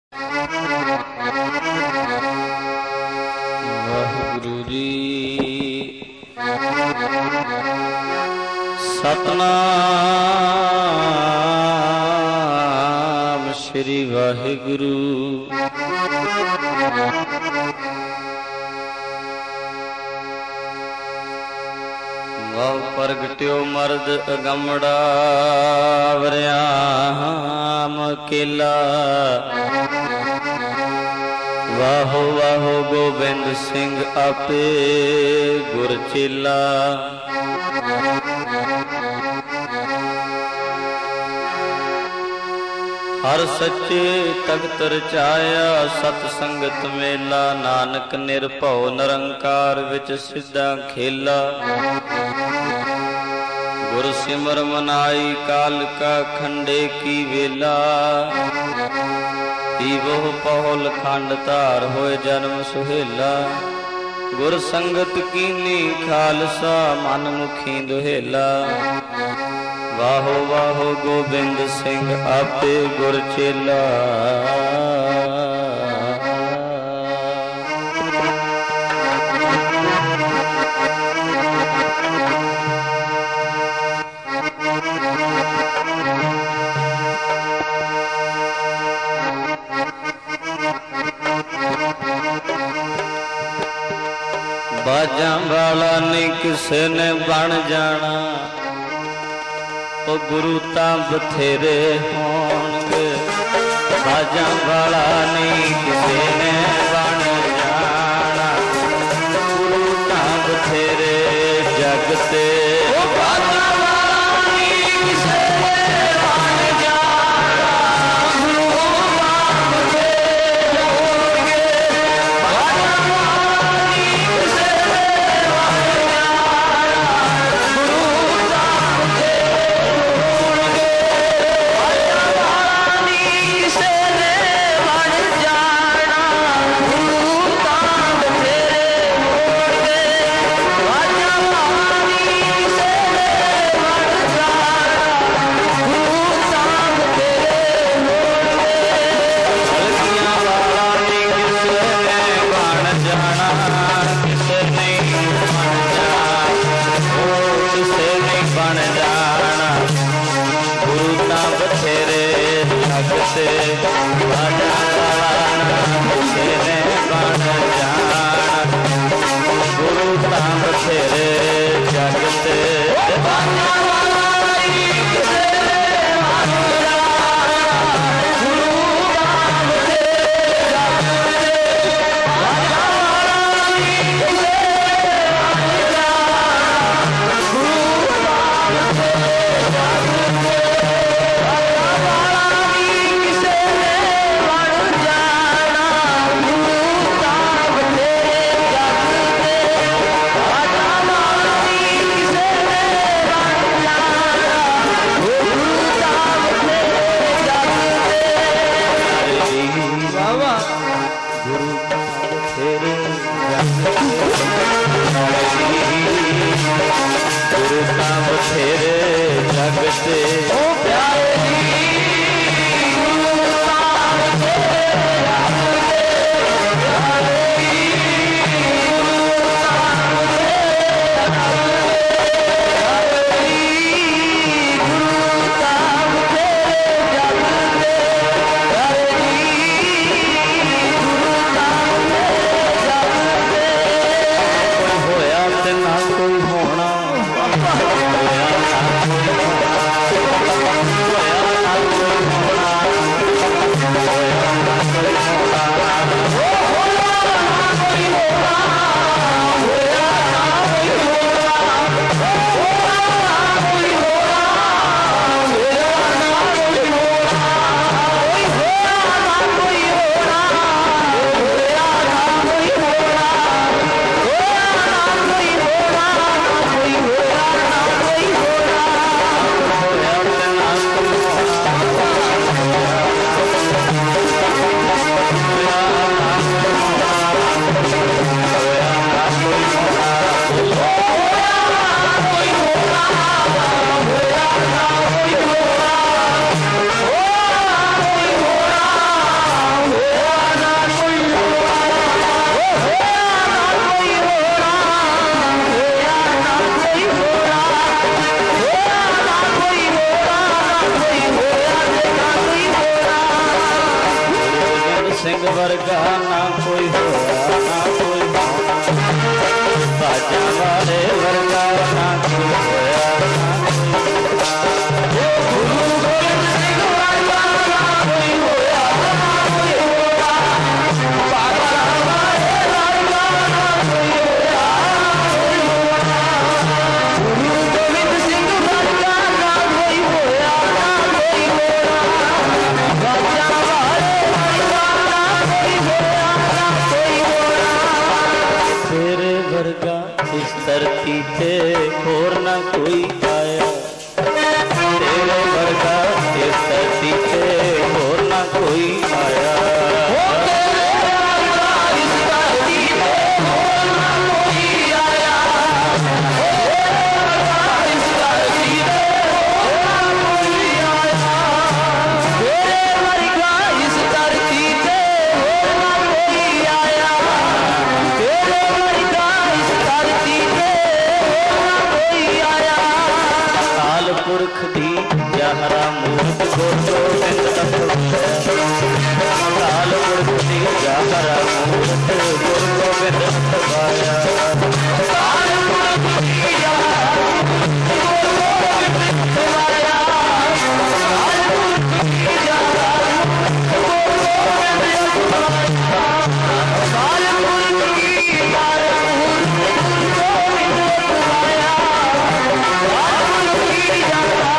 ਵਾਹਿਗੁਰੂ ਜੀ। ਸਤਨਾਮ ਸ੍ਰੀ ਵਾਹਿਗੁਰੂ। ਵਾਹ ਪ੍ਰਗਟਿਓ ਮਰਦ ਅਗੰਮੜਾ ਵਰਿਆਮ ਕੇਲਾ। ਵਾਹੋ ਵਾਹੋ ਗੋਬਿੰਦ ਸਿੰਘ ਆਪੇ ਗੁਰ ਚੇਲਾ। ਹਰ ਸੱਚੇ ਤਖਤ ਰਚਾਇਆ ਸਤ ਸੰਗਤ ਮੇਲਾ। ਨਾਨਕ ਨਿਰਭਉ ਨਿਰੰਕਾਰ ਵਿੱਚ ਸਿੱਧਾ ਖੇਲਾ। ਗੁਰ ਸਿਮਰ ਮਨਾਈ ਕਾਲ ਕਾ ਖੰਡੇ ਕੀ ਵੇਲਾ। ਦੀਵੋ ਪਹੁਲ ਖੰਡ ਧਾਰ ਹੋਏ ਜਨਮ ਸੁਹੇਲਾ। ਗੁਰ ਸੰਗਤ ਕੀਨੀ ਖਾਲਸਾ ਮਨ ਮੁਖੀ ਦੁਹੇਲਾ। ਵਾਹੋ ਵਾਹੋ ਗੋਬਿੰਦ ਸਿੰਘ ਆਪੇ ਗੁਰ ਚੇਲਾ। ਬਾਜਾਂ ਵਾਲਾ ਨਹੀਂ ਕਿਸੇ ਨੇ ਬਣ ਜਾਣਾ। ਉਹ ਗੁਰੂ ਤਾਂ ਬਥੇਰੇ ਹੋਣਗੇ। ਬਾਜਾਂ ਵਾਲਾ ਨਹੀਂ ਕਿਸੇ ਨੇ ਬਣ ਜਾਣਾ। ਗੁਰੂ ਤਾਂ ਬਥੇਰੇ ਜਗ ਤੇ। ਬਾਜਾਂ ਵਾਲਾ ਨਹੀਂ ਕਿਸੇ ਨੇ ਬਣ ਜਾਣਾ। ਗੁਰੂ ਤਾਂ ਬਥੇਰੇ ਹੋਣਗੇ। ਬਾਜਾਂ ਵਾਲਾ ਨਹੀਂ ਕਿਸੇ ਨੇ ਬਣ ਜਾਣਾ। ਗੁਰੂ ਤਾਂ ਬਥੇਰੇ ਜਗ ਤੇ। ਬਾਜਾਂ ਵਾਲਾ ਨਹੀਂ ਕਿਸੇ ਨੇ ਬਣ ਜਾਣਾ। ਗੁਰੂ ਤਾਂ ਬਥੇਰੇ ਜਗ ਤੇ। ਬਾਜਾਂ ਵਾਲਾ ਨਹੀਂ ਕਿਸੇ ਨੇ ਬਣ ਜਾਣਾ। ਗੁਰੂ ਤਾਂ ਬਥੇਰੇ ਜਗ ਤੇ। ਬਾਜਾਂ ਵਾਲਾ ਨਹੀਂ ਕਿਸੇ ਨੇ ਬਣ ਜਾਣਾ। ਗੁਰੂ ਤਾਂ ਬਥੇਰੇ ਜਗ ਤੇ। ਗੁਰੂ ਤਾਂ ਬਥੇਰੇ ਜਗ ਤੇ। ਉਹ ਪਿਆਰੇ ਜੀ ਗੁਰੂ ਤਾਂ ਬਥੇਰੇ ਜਗ ਤੇ। ਪਿਆਰੇ ਜੀ ਗੁਰੂ ਤਾਂ ਬਥੇਰੇ ਜਗ ਤੇ। ਪਿਆਰੇ ਜੀ ਗੁਰੂ ਤਾਂ ਬਥੇਰੇ ਜਗ ਤੇ। ਪਿਆਰੇ ਜੀ ਗੁਰੂ ਤਾਂ ਬਥੇਰੇ ਜਗ ਤੇ। ਕੋਈ ਹੋਇਆ ਤੇ ਨਾ ਕੋਈ ਹੋਣਾ। ਹੋਇਆ ਨਾ सिंह वर्गा ना कोई होया ना कोई बाजा वाले वर्गा ना कोई होया ना गुरु गोबिंद सिंह वर्गा ना कोई होया ना कोई होया बाजा वाले वर्गा ना कोई होया गुरु गोबिंद सिंह वर्गा ना कोई होया ना कोई होया बाजा वाले वर्गा ना कोई होया ना कोई होया तेरे वर्गा इस धरती पे और ना कोई आया तेरे वर्गा इस धरती पे और ना कोई आया इस धरती पे और ना कोई आया इस धरती पे और ना कोई आया तेरे वर्गा इस धरती पे और ना कोई आया तेरे वर्गा इस धरती पे और ना कोई आया काल पुरख दी जहरा मूर्त गोबिंद काल पुरख दी जहरा मूर्त गोबिंद अखवाया काल पुरख दी जहरा गोबिंद अखवाया काल पुरख दी जहरा गोबिंद अखवाया काल पुरख दी जहरा गोबिंद अखवाया काल पुरख दी जहरा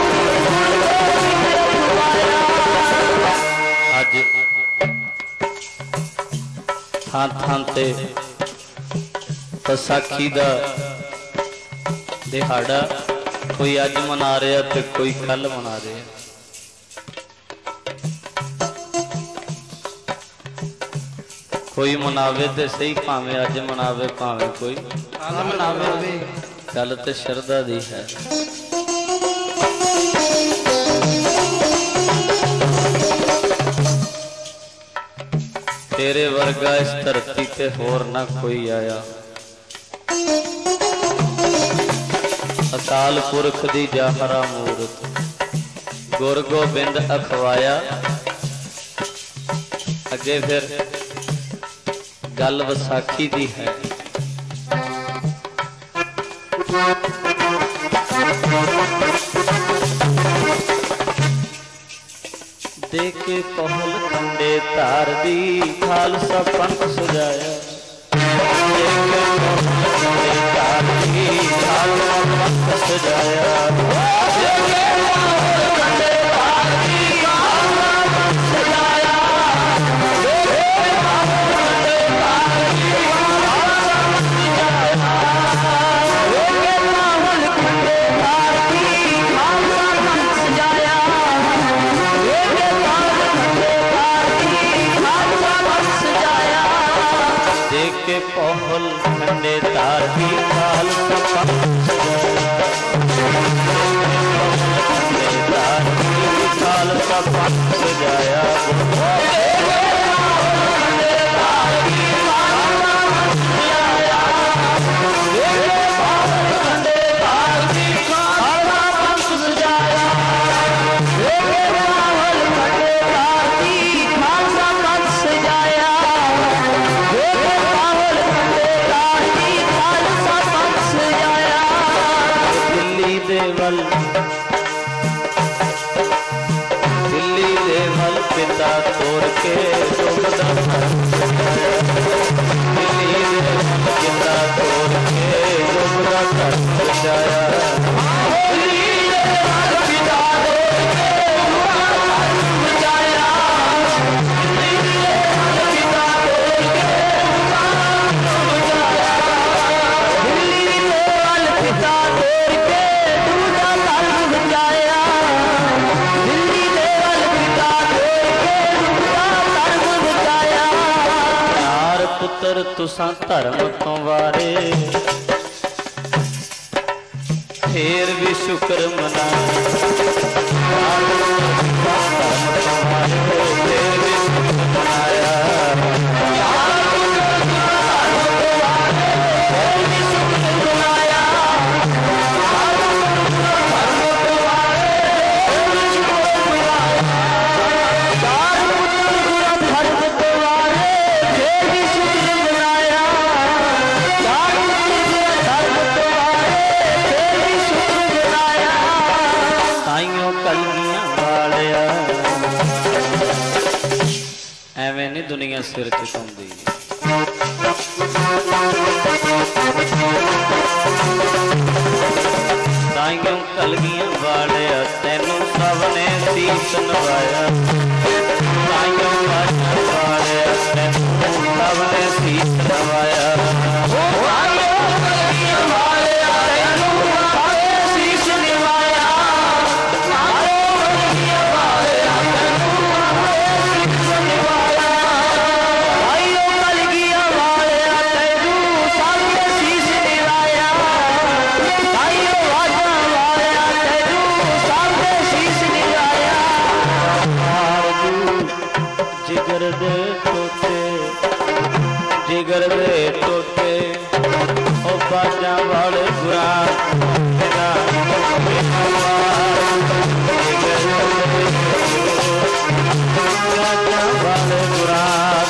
अज थां थां ते विसाखी दा दिहाड़ा कोई अज मना रहा ते कोई कल मना रहा कोई मनावे ते सही भावें अज मनावे भावें कोई कल मनावे गल ते शरधा दी है तेरे वर्गा इस धरती ते होर ना कोई आया अकाल पुरख दी जाहरा मूरत गुर गोबिंद अखवाया अगे फिर गल विसाखी दी है देखे पहल खंडे तार दी खालसा पंथ सजाया देखे पहल खंडे तार दी खालसा पंथ सजाया देखे पहल खंडे तार दी खालसा पंथ सजाया देखे पहल खंडे तार दी खालसा पंथ सजाया देखे पहल खंडे तार दी खालसा पंथ सजाया देखे पहल खंडे तार की खालसा पंथ सजाया खंडे तार की खालसा पंथ सजाया दिल्ली देवल पिता तोड़ के डूबदा दिल्ली देवल पिता तोड़ के डूबदा कर जाया दिल्ली देवल पिता तोड़ के डूबदा कर जाया दिल्ली देवल पिता तोड़ के डूबदा कर जाया दिल्ली देवल पिता तोड़ के डूबदा कर जाया दिल्ली देवल पिता तोड़ के डूबदा कर जाया यार पुत्र तुसां धर्म तो वारे फिर भी शुक्र मना फिर भी शुक्र मनाया ਐवें नहीं दुनिया सिर झुकाउंदी। ताइयों कलगियां वालिया तैनू सब ने सीस नवाया, ताइयों कलगियां वालिया तैनू सब ने सीस नवाया। जिगर दे टोटे, जिगर दे टोटे ओ बाजा वाले बुरा बाजा वाले बुरा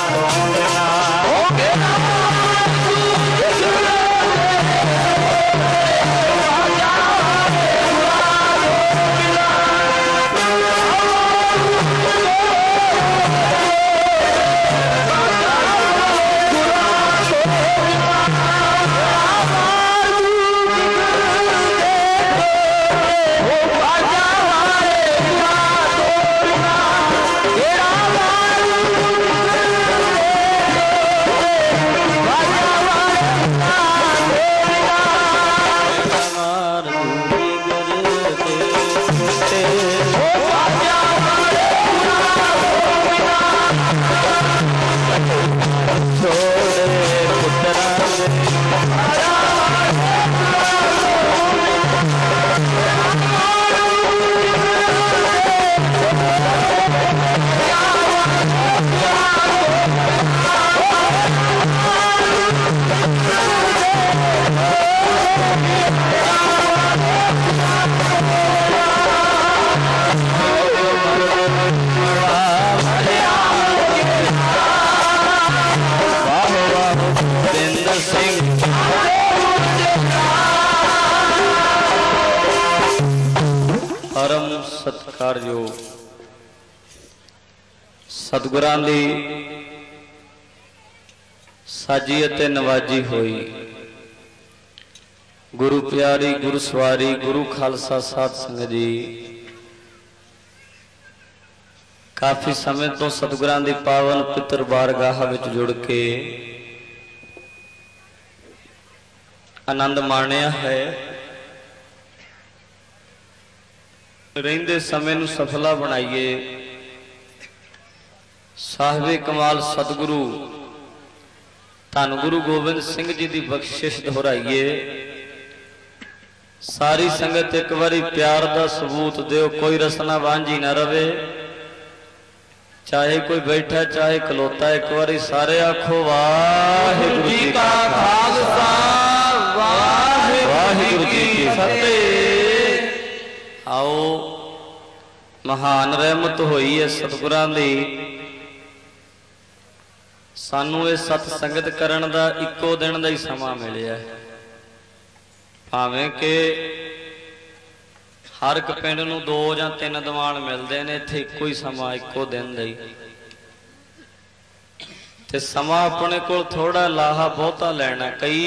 परम सत्कारयोग सतगुरां दी साजी अते नवाजी होई। गुरु प्यारी, गुरु सवारी, गुरु खालसा साध संगत जी काफ़ी समय तो सतगुरां दी पावन पितर बारगाह विच जुड़ के आनंद माणिया है। रहिंदे समय नूं सफला बनाइए। साहिबे कमाल सतगुरु धन गुरु गोबिंद सिंह जी की बख्शिश दोहराइए। सारी संगत एक बारी प्यार का सबूत दो, कोई रसना वांझी ना रवे, चाहे कोई बैठा चाहे खलोता। एक बारी सारे आखो वाहिगुरू जी का खालसा वाहिगुरू जी की फतेह। आओ महान रहमत होई है सतगुरां दी, सानू ये सत संगत करन दा इक्को दिन दा ही समा मिलिया है। भावें कि हर एक पिंड नूं 2 या 3 दीवान मिलते हैं, इत्थे इक्को ही समा इक्को दिन दा ही। ते समा अपने कोल थोड़ा लाहा बहुता लैना। कई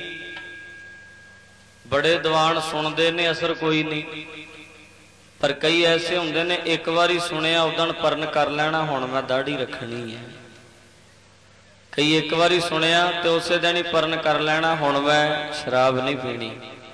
बड़े दीवान सुनते ने असर कोई नहीं, पर कई ऐसे होंगे ने एक बारी सुनिया उदण परन कर लेना हुण मैं दाढ़ी रखनी है। कई एक बारी सुनिया तो उस दिन ही परन कर लेना हुण मैं शराब नहीं पीनी।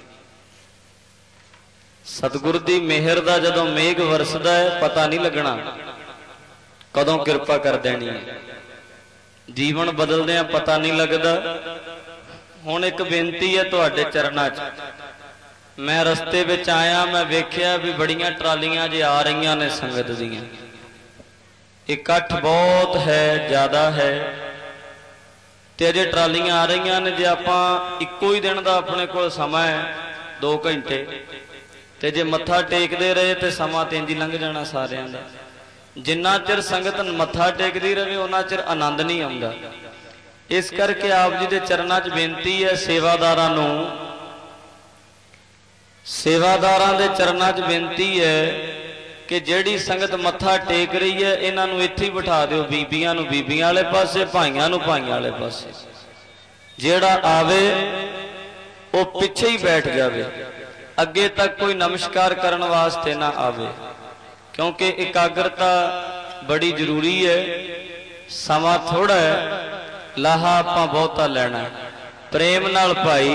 सतगुर दी मेहर दा जदों मेघ वरसदा है पता नहीं लगना कदों कृपा कर देनी है। जीवन बदलदे पता नहीं लगता। हुण एक बेनती है तुहाडे चरनां च, मैं रस्ते विच आया, मैं वेख्या भी बड़ियां ट्रालियां जे आ रही ने संगत दियां, इकट्ठ बहुत है, ज्यादा है, ते अजे ट्रालियां आ रही ने। जे आपां इक्को ही दिन दा अपने कोल समा है 2 घंटे, ते जे मत्था टेकदे रहे तो समा ते इंज ही लंघ जाना सारियां दा। जिन्ना चिर संगत मत्था टेकदी रहे उन्ना चिर आनंद नहीं आउंदा। इस करके आप जी दे चरनां च बेनती है, सेवादारां नूं, सेवादारां दे चरनां च बेनती है कि जिहड़ी संगत मत्था टेक रही है इन्हां नूं इत्थे ही बिठा दिओ, बीबियां नूं बीबियां वाले पासे, भाइयां नूं भाइयां वाले पासे। जिहड़ा आवे वो पिछे ही बैठ जावे, अगे तक कोई नमस्कार करने वास्ते ना आवे, क्योंकि एकाग्रता बड़ी जरूरी है। समा थोड़ा है, लाहा आपां बहुता लेना है। प्रेम नाल भाई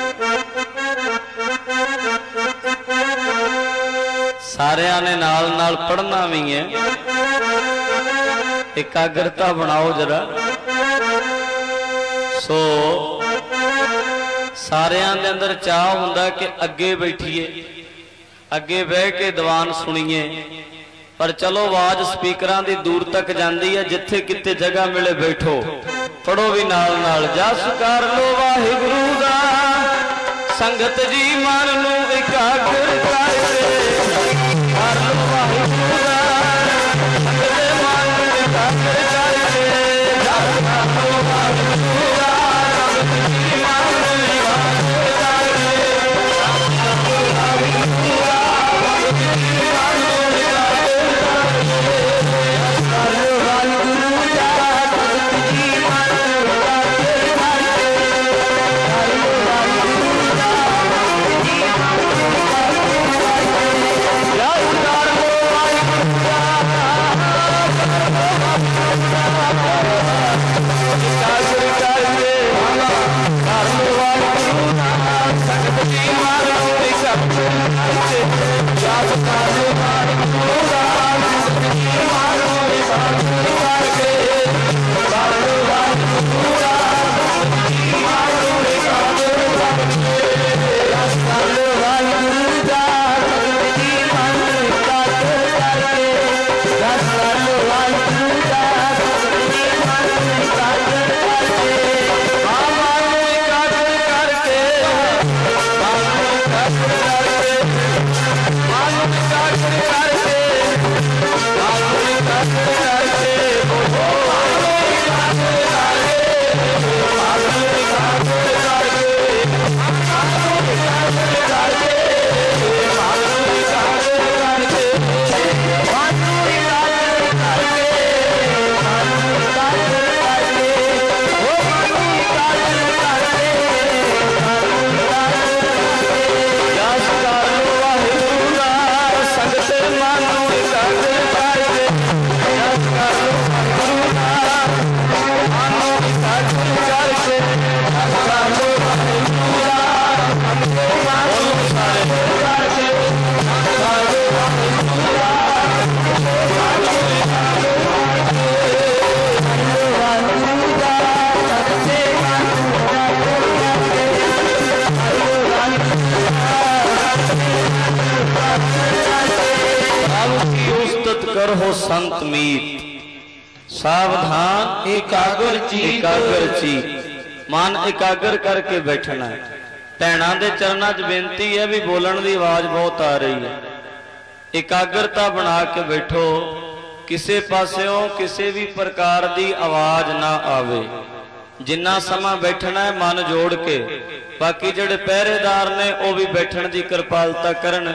सारियां ने नाल नाल पढ़ना भी है। एकाग्रता बनाओ जरा। सो सारियां दे अंदर चाह हुंदा कि अगे बैठिए, अगे बह के दीवान सुनीए, पर चलो आवाज स्पीकरां दी दूर तक जांदी है। जिथे किते जगह मिले बैठो, पढ़ो भी नाल नाल। जस कर लो वाहिगुरू दा, संगत जी मन नूं एकाग्र करके, कर लो वाहिगुरू दा, संगत मन नूं एकाग्र करके, जस कर लो वाहिगुरू दा, संगत जी मन नूं एकाग्र करके, जस कर लो वाहिगुरू दा, संगत जी मन नूं हो संत मीत। सावधान एकाग्र चीत, मन एकाग्र करके बैठना है। भैणां दे चरनां च बेनती है भी बोलण दी आवाज बहुत आ रही है, एकाग्रता बना के बैठो। किसी पास्यों किसी भी प्रकार की आवाज ना आवे। जिन्ना समा बैठना है मन जोड़ के, बाकी जिहड़े पहरेदार ने वह भी बैठण की कृपालता करन।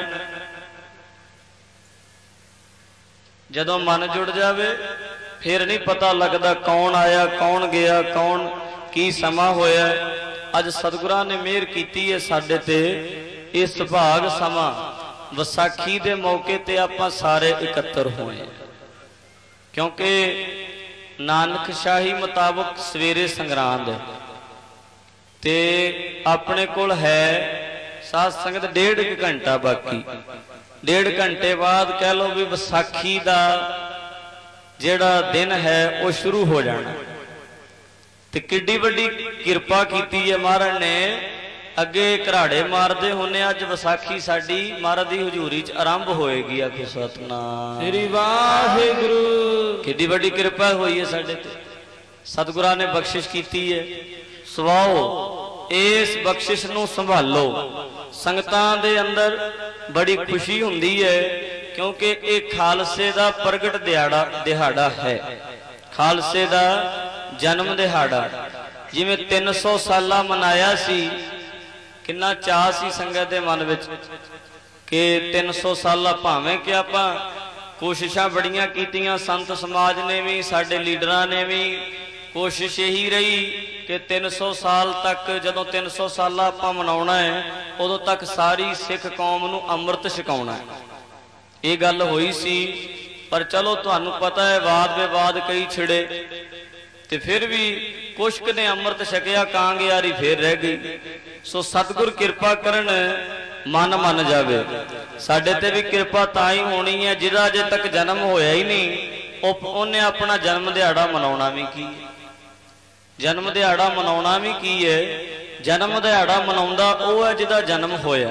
जदों मन जुड़ जावे फिर नहीं पता लगता कौन आया कौन गया, कौन की समा होया। अज सतगुरां ने मेहर कीती है साडे ते। इह सुभाग समा विसाखी दे मौके ते आपां सारे इकत्तर होए, क्योंकि नानक शाही मुताबक सवेरे संगरांद है ते अपने कोल है साध संगत 1.5 घंटा बाकी। 1.5 घंटे बाद कह लो भी विसाखी का जिहड़ा दिन है वो शुरू हो जाना। ते किड्डी वड्डी किरपा कीती है महाराज ने। अगे घराड़े मारदे होने, अज विसाखी साडी महाराज दी हजूरी च आरंभ होएगी। आखो सतनाम श्री वाहिगुरू। किड्डी वड्डी किरपा हुई है साडे ते, सतगुरां ने बख्शिश कीती है। सवाओ इस बख्शिश नूं संभालो। संगतां दे अंदर बड़ी खुशी हुंदी है, क्योंकि एक खालसे दा प्रगट दिहाड़ा है, खालसे दा जन्म दिहाड़ा। जिवें 300 साला मनाया सी, किन्ना चाह सी संगत दे मन विच कि 300 साला भावें कि आपां कोशिशां बड़ियां कीतियां, संत समाज ने भी, साडे लीडरां ने भी। कोशिश यही रही कि 300 साल तक, जदों 300 साल आपां मनाउणा है, उदों तक सारी सिख कौम नूं अमृत छकाउणा है। ये गल होई सी, पर चलो तुहानूं पता है वाद विवाद कई छिड़े, ते फिर भी कुछ ने अमृत छकिया, कांगियारी फिर रह गई। सो सतगुर किरपा करन, मन मन जावे। साडे ते भी किरपा तां ही होनी है जिहदा अजे तक जन्म होया ही नहीं, उन्हें अपना जन्म दिहाड़ा मनाउणा भी की, जन्म दिहाड़ा मनाउणा भी की है। जन्म दिहाड़ा मनाउंदा ओह है जिहदा जन्म होया।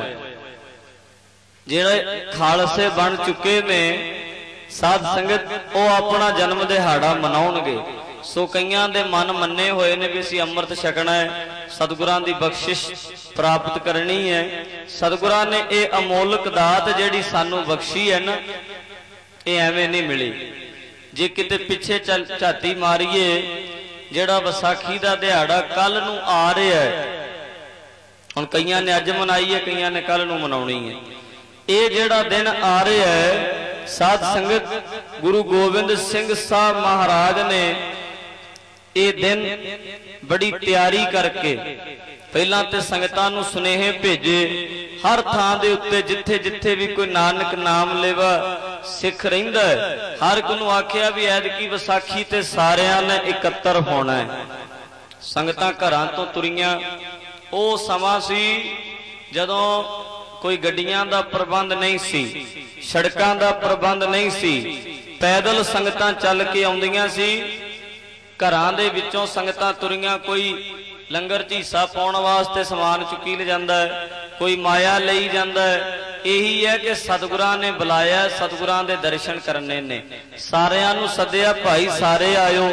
जिहड़े खालसे बन चुके ने साध संगत, वो अपना जन्म दिहाड़ा मनाउणगे। सो कईयां दे मन मन्ने होए ने भी असीं अमृत छकना है, सतगुरां दी बख्शिश प्राप्त करनी है। सतगुरां ने ये अमोलक दात जिहड़ी सानू बख्शी है ना, ये एवें नहीं मिली। जे किते पिछे झाती मारीए, जिहड़ा विसाखी दा दिहाड़ा कल नूं आ रहा है, हुण कईयां ने अज मनाई है, कईयां ने कल नूं मनाउणी है। ये जिहड़ा दिन आ रहा है, साध संगत गुरु गोबिंद सिंह साहब महाराज ने ये दिन बड़ी तैयारी करके पहला तो संगतां नूं सुनेहे भेजे। हर थां दे उत्ते जिथे जिथे भी कोई नानक नाम लेवा सिख रहिंदा है, हर एक नूं आखिया भी ऐदकी विसाखी ते सारियां ने इकत्तर होना है। संगतां घरां तो तुरियां। वो समा सी जदों कोई गड्डियां दा प्रबंध नहीं सी, सड़कां दा प्रबंध नहीं सी, पैदल संगतां चल के आउंदियां सी। घरां दे विचों संगतां तुरियां, कोई लंगर च हिस्सा पाउण वास्ते समान चुकी ले जांदा है, कोई माया लई जांदा है। यही है कि सतगुरां ने बुलाया, सतगुरां दे दर्शन करने ने। सारियां नूं सद्दिया, भाई सारे आयो।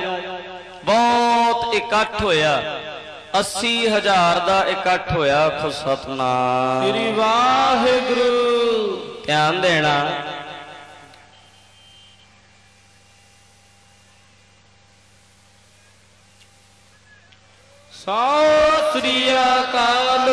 बहुत इकट्ठ होया, 80,000 का इकट्ठ होया। आखो सतनाम श्री वाहिगुरू। ध्यान देना, सत श्री अकाल।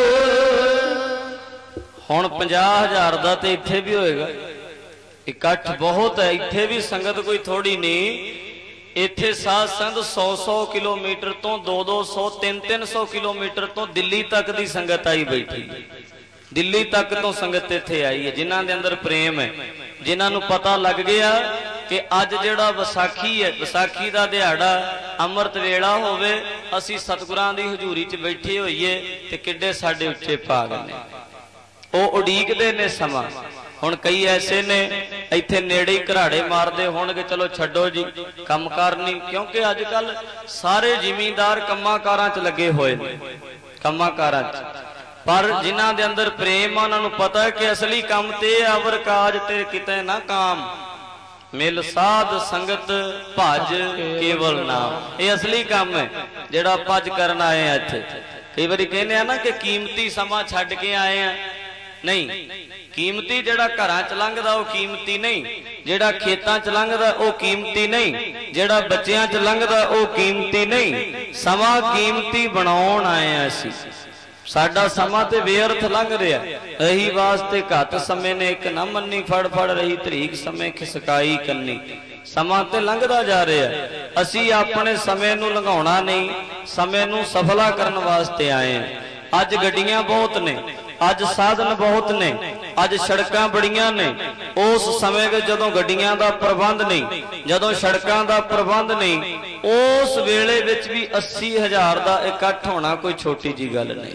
हुण 50,000 का तो इत्थे भी होएगा। इकट्ठ बहुत है, इत्थे भी संगत कोई थोड़ी नहीं। इत्थे साध संगत 100-100 किलोमीटर तो 200-200 300-300 किलोमीटर तो दिल्ली तक की संगत आई बैठी। दिल्ली तक तो संगत इत्थे आई है, जिन्हां दे अंदर प्रेम है, जिन्हां नूं पता लग गया कि अज जिहड़ा विसाखी है, विसाखी का दिहाड़ा अमृत वेला होवे, असी सतगुरां दी हजूरी च बैठे होईए ते किड्डे साडे उच्चे भाग ने। वो उडीकदे ने समा। हुण कई ऐसे ने इत्थे नेड़े ही घराड़े मारदे होणगे, चलो छड्डो जी काम कार नहीं, क्योंकि अजकल सारे जिमींदार कम्मां कारां च लगे होए ने, कम्मां कारां च। पर जिन्हां दे अंदर प्रेम आ, उन्हां नूं पता है कि असली काम ते अवर काज ते किते ना काम। मिल साध संगत भज केवल नाम, ये असली काम है जिहड़ा भज करन आए हैं इत्थे। कई बारी कहने आ ना कि कीमती समा छड्ड के आए हैं, नहीं। कीमती जिहड़ा घरां च लंघदा वो कीमती नहीं, जिहड़ा खेतां च लंघदा वो कीमती नहीं, जिहड़ा बच्चियां च लंघदा वो कीमती नहीं। समा कीमती बनाउण आए हैं असीं। साडा समा ते बेअर्थ लंघ रहा, रही वास्ते घत समय ने एक ना मन्नी, फड़ फड़ रही तरीक समय खिसकाई कन्नी। समा ते लंघदा जा रहा, असी अपने समय नूं लंघाउणा नहीं, समय नूं सफला करन वास्ते आए हैं। अज गड्डियां बहुत ने, अज साधन बहुत ने, अज सड़कां बड़ियां ने। उस समय में जदों गड्डियां दा प्रबंध नहीं, जदों सड़कां दा प्रबंध नहीं, उस वेले विच भी 80,000 का इकट्ठ होना कोई छोटी जी गल नहीं।